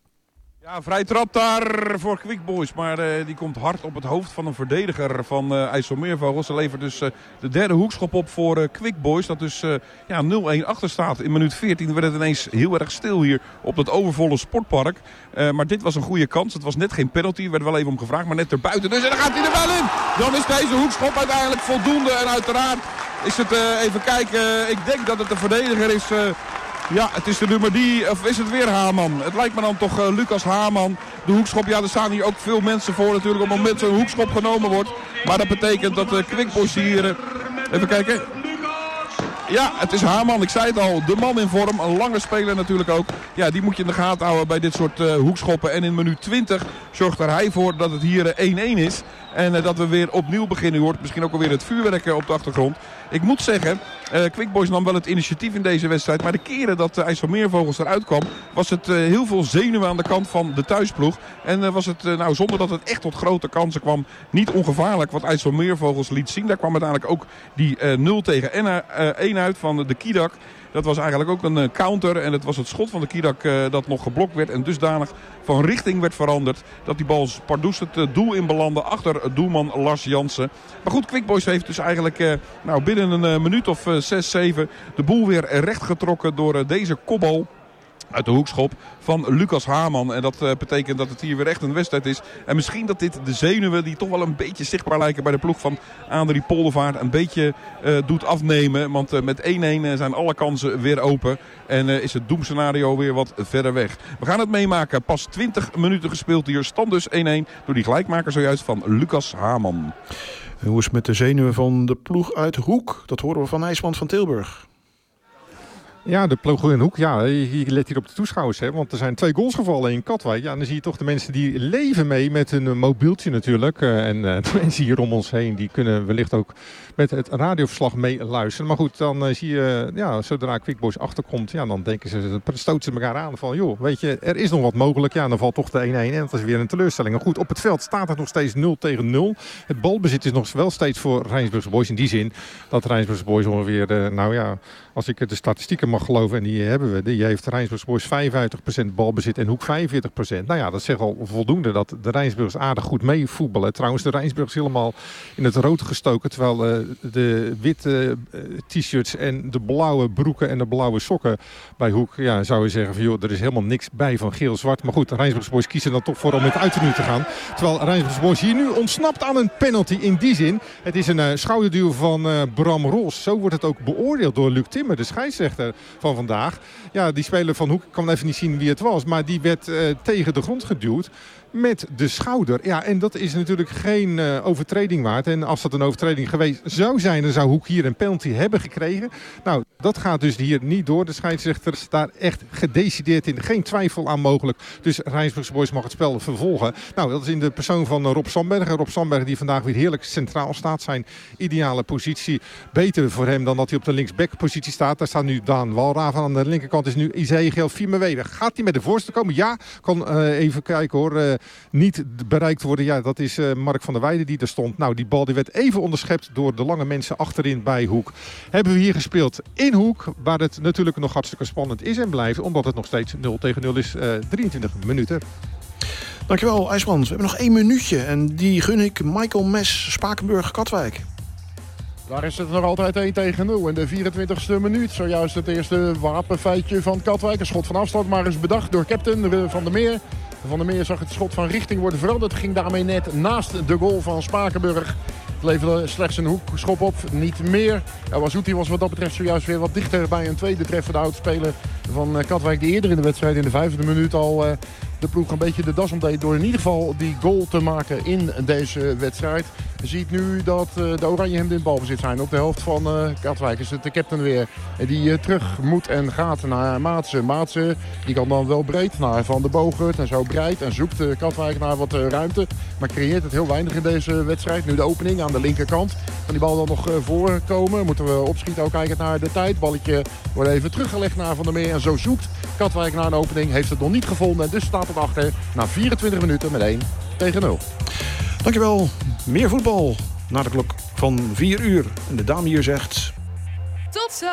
Ja, vrij trap daar voor Quick Boys. Maar uh, die komt hard op het hoofd van een verdediger van uh, IJsselmeervogels. Ze levert dus uh, de derde hoekschop op voor uh, Quick Boys. Dat dus uh, ja, nul één achter staat. In minuut veertien werd het ineens heel erg stil hier op dat overvolle sportpark. Uh, maar dit was een goede kans. Het was net geen penalty. Er werd wel even om gevraagd. Maar net erbuiten. Dus en dan gaat hij er wel in. Dan is deze hoekschop uiteindelijk voldoende. En uiteraard is het uh, even kijken. Uh, ik denk dat het de verdediger is... Uh, Ja, het is de nummer die, of is het weer Haman? Het lijkt me dan toch uh, Lucas Haman. De hoekschop, ja, er staan hier ook veel mensen voor natuurlijk op het moment zo'n hoekschop genomen wordt. Maar dat betekent dat de uh, Quick Boys hier, uh, even kijken. Ja, het is Haman, ik zei het al, de man in vorm, een lange speler natuurlijk ook. Ja, die moet je in de gaten houden bij dit soort uh, hoekschoppen. En in minuut twintig zorgt er hij voor dat het hier één-één is. En uh, dat we weer opnieuw beginnen. U hoort misschien ook alweer het vuurwerk uh, op de achtergrond. Ik moet zeggen, uh, Quick Boys nam wel het initiatief in deze wedstrijd. Maar de keren dat de uh, IJsselmeervogels eruit kwam, was het uh, heel veel zenuwen aan de kant van de thuisploeg. En uh, was het, uh, nou zonder dat het echt tot grote kansen kwam, niet ongevaarlijk wat IJsselmeervogels liet zien. Daar kwam uiteindelijk ook die uh, nul tegen één uit van de Kiedak. Dat was eigenlijk ook een uh, counter. En het was het schot van de Kiedak uh, dat nog geblokt werd. En dusdanig van richting werd veranderd. Dat die bal pardoes het uh, doel in belandde achter doelman Lars Jansen. Maar goed, Quick Boys heeft dus eigenlijk uh, nou, binnen een uh, minuut of uh, zes, zeven de boel weer recht getrokken door uh, deze kopbal uit de hoekschop van Lucas Haman. En dat uh, betekent dat het hier weer echt een wedstrijd is. En misschien dat dit de zenuwen die toch wel een beetje zichtbaar lijken bij de ploeg van Adrie Poldervaart een beetje uh, doet afnemen. Want uh, met één-één uh, zijn alle kansen weer open. En uh, is het doemscenario weer wat verder weg. We gaan het meemaken. Pas twintig minuten gespeeld hier. Stand dus één-één door die gelijkmaker zojuist van Lucas Haman. En hoe is het met de zenuwen van de ploeg uit Hoek? Dat horen we van IJsman van Tilburg. Ja, de ploeg in Hoek. Ja, je let hier op de toeschouwers. Hè, want er zijn twee goals gevallen in Katwijk. Ja, en dan zie je toch de mensen die leven mee met een mobieltje natuurlijk. Uh, en uh, de mensen hier om ons heen, die kunnen wellicht ook met het radioverslag mee luisteren. Maar goed, dan uh, zie je, ja, zodra Quick Boys achterkomt, ja, dan denken ze, dan stoten ze elkaar aan van, joh, weet je, er is nog wat mogelijk. Ja, dan valt toch de één-één en dat is weer een teleurstelling. Maar goed, op het veld staat het nog steeds nul tegen nul. Het balbezit is nog wel steeds voor Rijnsburgse Boys. In die zin dat Rijnsburgse Boys ongeveer, uh, nou ja, als ik de statistieken mag geloven, en die hebben we, die heeft Rijnsburgse Boys vijfenvijftig procent balbezit en Hoek vijfenveertig procent. Nou ja, dat zegt al voldoende dat de Rijnsburgers aardig goed meevoetballen. Trouwens, de Rijnsburgers helemaal in het rood gestoken, terwijl uh, de witte uh, t-shirts en de blauwe broeken en de blauwe sokken bij Hoek, ja, zou je zeggen van, joh, er is helemaal niks bij van geel-zwart. Maar goed, de Rijnsburgse Boys kiezen dan toch voor om met uittenue te gaan. Terwijl Rijnsburgse Boys hier nu ontsnapt aan een penalty in die zin. Het is een uh, schouderduw van uh, Bram Ros. Zo wordt het ook beoordeeld door Luc Timmer, de scheidsrechter van vandaag. Ja, die speler van Hoek, ik kan even niet zien wie het was, maar die werd uh, tegen de grond geduwd met de schouder. Ja, en dat is natuurlijk geen uh, overtreding waard. En als dat een overtreding geweest zou zijn, dan zou Hoek hier een penalty hebben gekregen. Nou, dat gaat dus hier niet door. De scheidsrechters daar echt gedecideerd in. Geen twijfel aan mogelijk. Dus Rijnsburgse Boys mag het spel vervolgen. Nou, dat is in de persoon van Rob Sandbergen. Rob Sandbergen die vandaag weer heerlijk centraal staat. Zijn ideale positie. Beter voor hem dan dat hij op de linksback-positie staat. Daar staat nu Daan Walraven. Aan de linkerkant is nu Ezekiel Fiemewede. Gaat hij met de voorste komen? Ja, kan uh, even kijken hoor. Uh, niet bereikt worden. Ja, dat is uh, Mark van der Weijden die er stond. Nou, die bal die werd even onderschept door de lange mensen achterin bij Hoek. Hebben we hier gespeeld in Hoek, waar het natuurlijk nog hartstikke spannend is en blijft, omdat het nog steeds nul tegen nul is. Uh, drieëntwintig minuten. Dankjewel, IJsman. We hebben nog één minuutje en die gun ik Michael Mes, Spakenburg-Katwijk. Daar is het nog altijd één tegen nul. In de vierentwintigste minuut. Zojuist het eerste wapenfeitje van Katwijk. Een schot van afstand, maar is bedacht door captain Van der Meer. Van der Meer zag het schot van richting worden veranderd. Ging daarmee net naast de goal van Spakenburg. Het leverde slechts een hoekschop op, niet meer. Ja, Wazouti was wat dat betreft zojuist weer wat dichter bij een tweede treffer. De oudspeler van Katwijk die eerder in de wedstrijd in de vijfde minuut al uh, de ploeg een beetje de das omdeed. Door in ieder geval die goal te maken in deze wedstrijd. Je ziet nu dat uh, de Oranje hemden in balbezit zijn. Op de helft van uh, Katwijk is het de captain weer. Die uh, terug moet en gaat naar Maatsen. Maatsen die kan dan wel breed naar Van der Bogert. En zo breidt en zoekt uh, Katwijk naar wat uh, ruimte. Maar creëert het heel weinig in deze wedstrijd. Nu de opening aan de linkerkant. Kan die bal dan nog uh, voorkomen? Moeten we opschieten ook kijken naar de tijd. Balletje wordt even teruggelegd naar Van der Meer. En zo zoekt Katwijk naar een opening. Heeft het nog niet gevonden. En dus staat het achter na vierentwintig minuten met één tegen nul. Dankjewel. Meer voetbal na de klok van vier uur. En de dame hier zegt... Tot zo!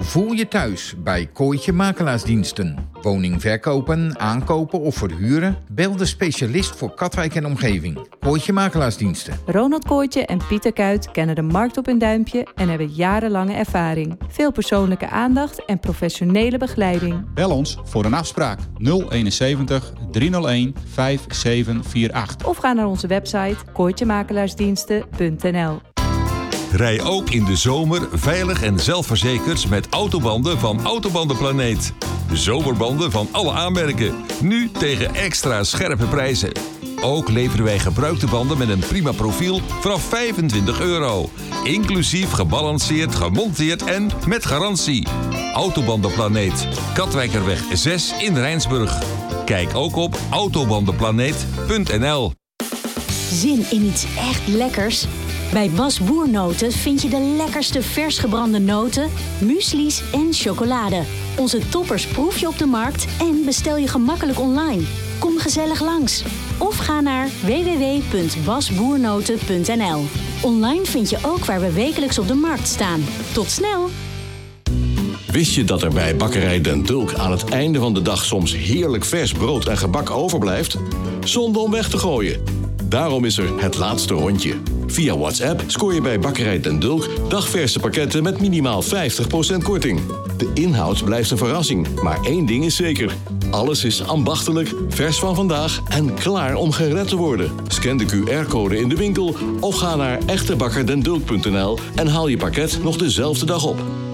Voel je thuis bij Kooitje Makelaarsdiensten. Woning verkopen, aankopen of verhuren? Bel de specialist voor Katwijk en omgeving. Kooitje Makelaarsdiensten. Ronald Kooitje en Pieter Kuit kennen de markt op een duimpje en hebben jarenlange ervaring. Veel persoonlijke aandacht en professionele begeleiding. Bel ons voor een afspraak nul eenenzeventig driehonderdéén vijfenzevenhonderdachtenveertig. Of ga naar onze website kooitjemakelaarsdiensten punt n l. Rij ook in de zomer veilig en zelfverzekerd met autobanden van Autobandenplaneet. Zomerbanden van alle aanmerken. Nu tegen extra scherpe prijzen. Ook leveren wij gebruikte banden met een prima profiel vanaf vijfentwintig euro. Inclusief gebalanceerd, gemonteerd en met garantie. Autobandenplaneet. Katwijkerweg zes in Rijnsburg. Kijk ook op autobandenplaneet punt n l. Zin in iets echt lekkers? Bij Bas Boernoten vind je de lekkerste vers gebrande noten, muesli's en chocolade. Onze toppers proef je op de markt en bestel je gemakkelijk online. Kom gezellig langs. Of ga naar w w w punt basboernoten punt n l. Online vind je ook waar we wekelijks op de markt staan. Tot snel! Wist je dat er bij bakkerij Den Dulk aan het einde van de dag soms heerlijk vers brood en gebak overblijft? Zonde om weg te gooien. Daarom is er het laatste rondje. Via WhatsApp scoor je bij bakkerij Den Dulk dagverse pakketten met minimaal vijftig procent korting. De inhoud blijft een verrassing, maar één ding is zeker. Alles is ambachtelijk, vers van vandaag en klaar om gered te worden. Scan de Q R-code in de winkel of ga naar echtebakkerdendulk punt n l en haal je pakket nog dezelfde dag op.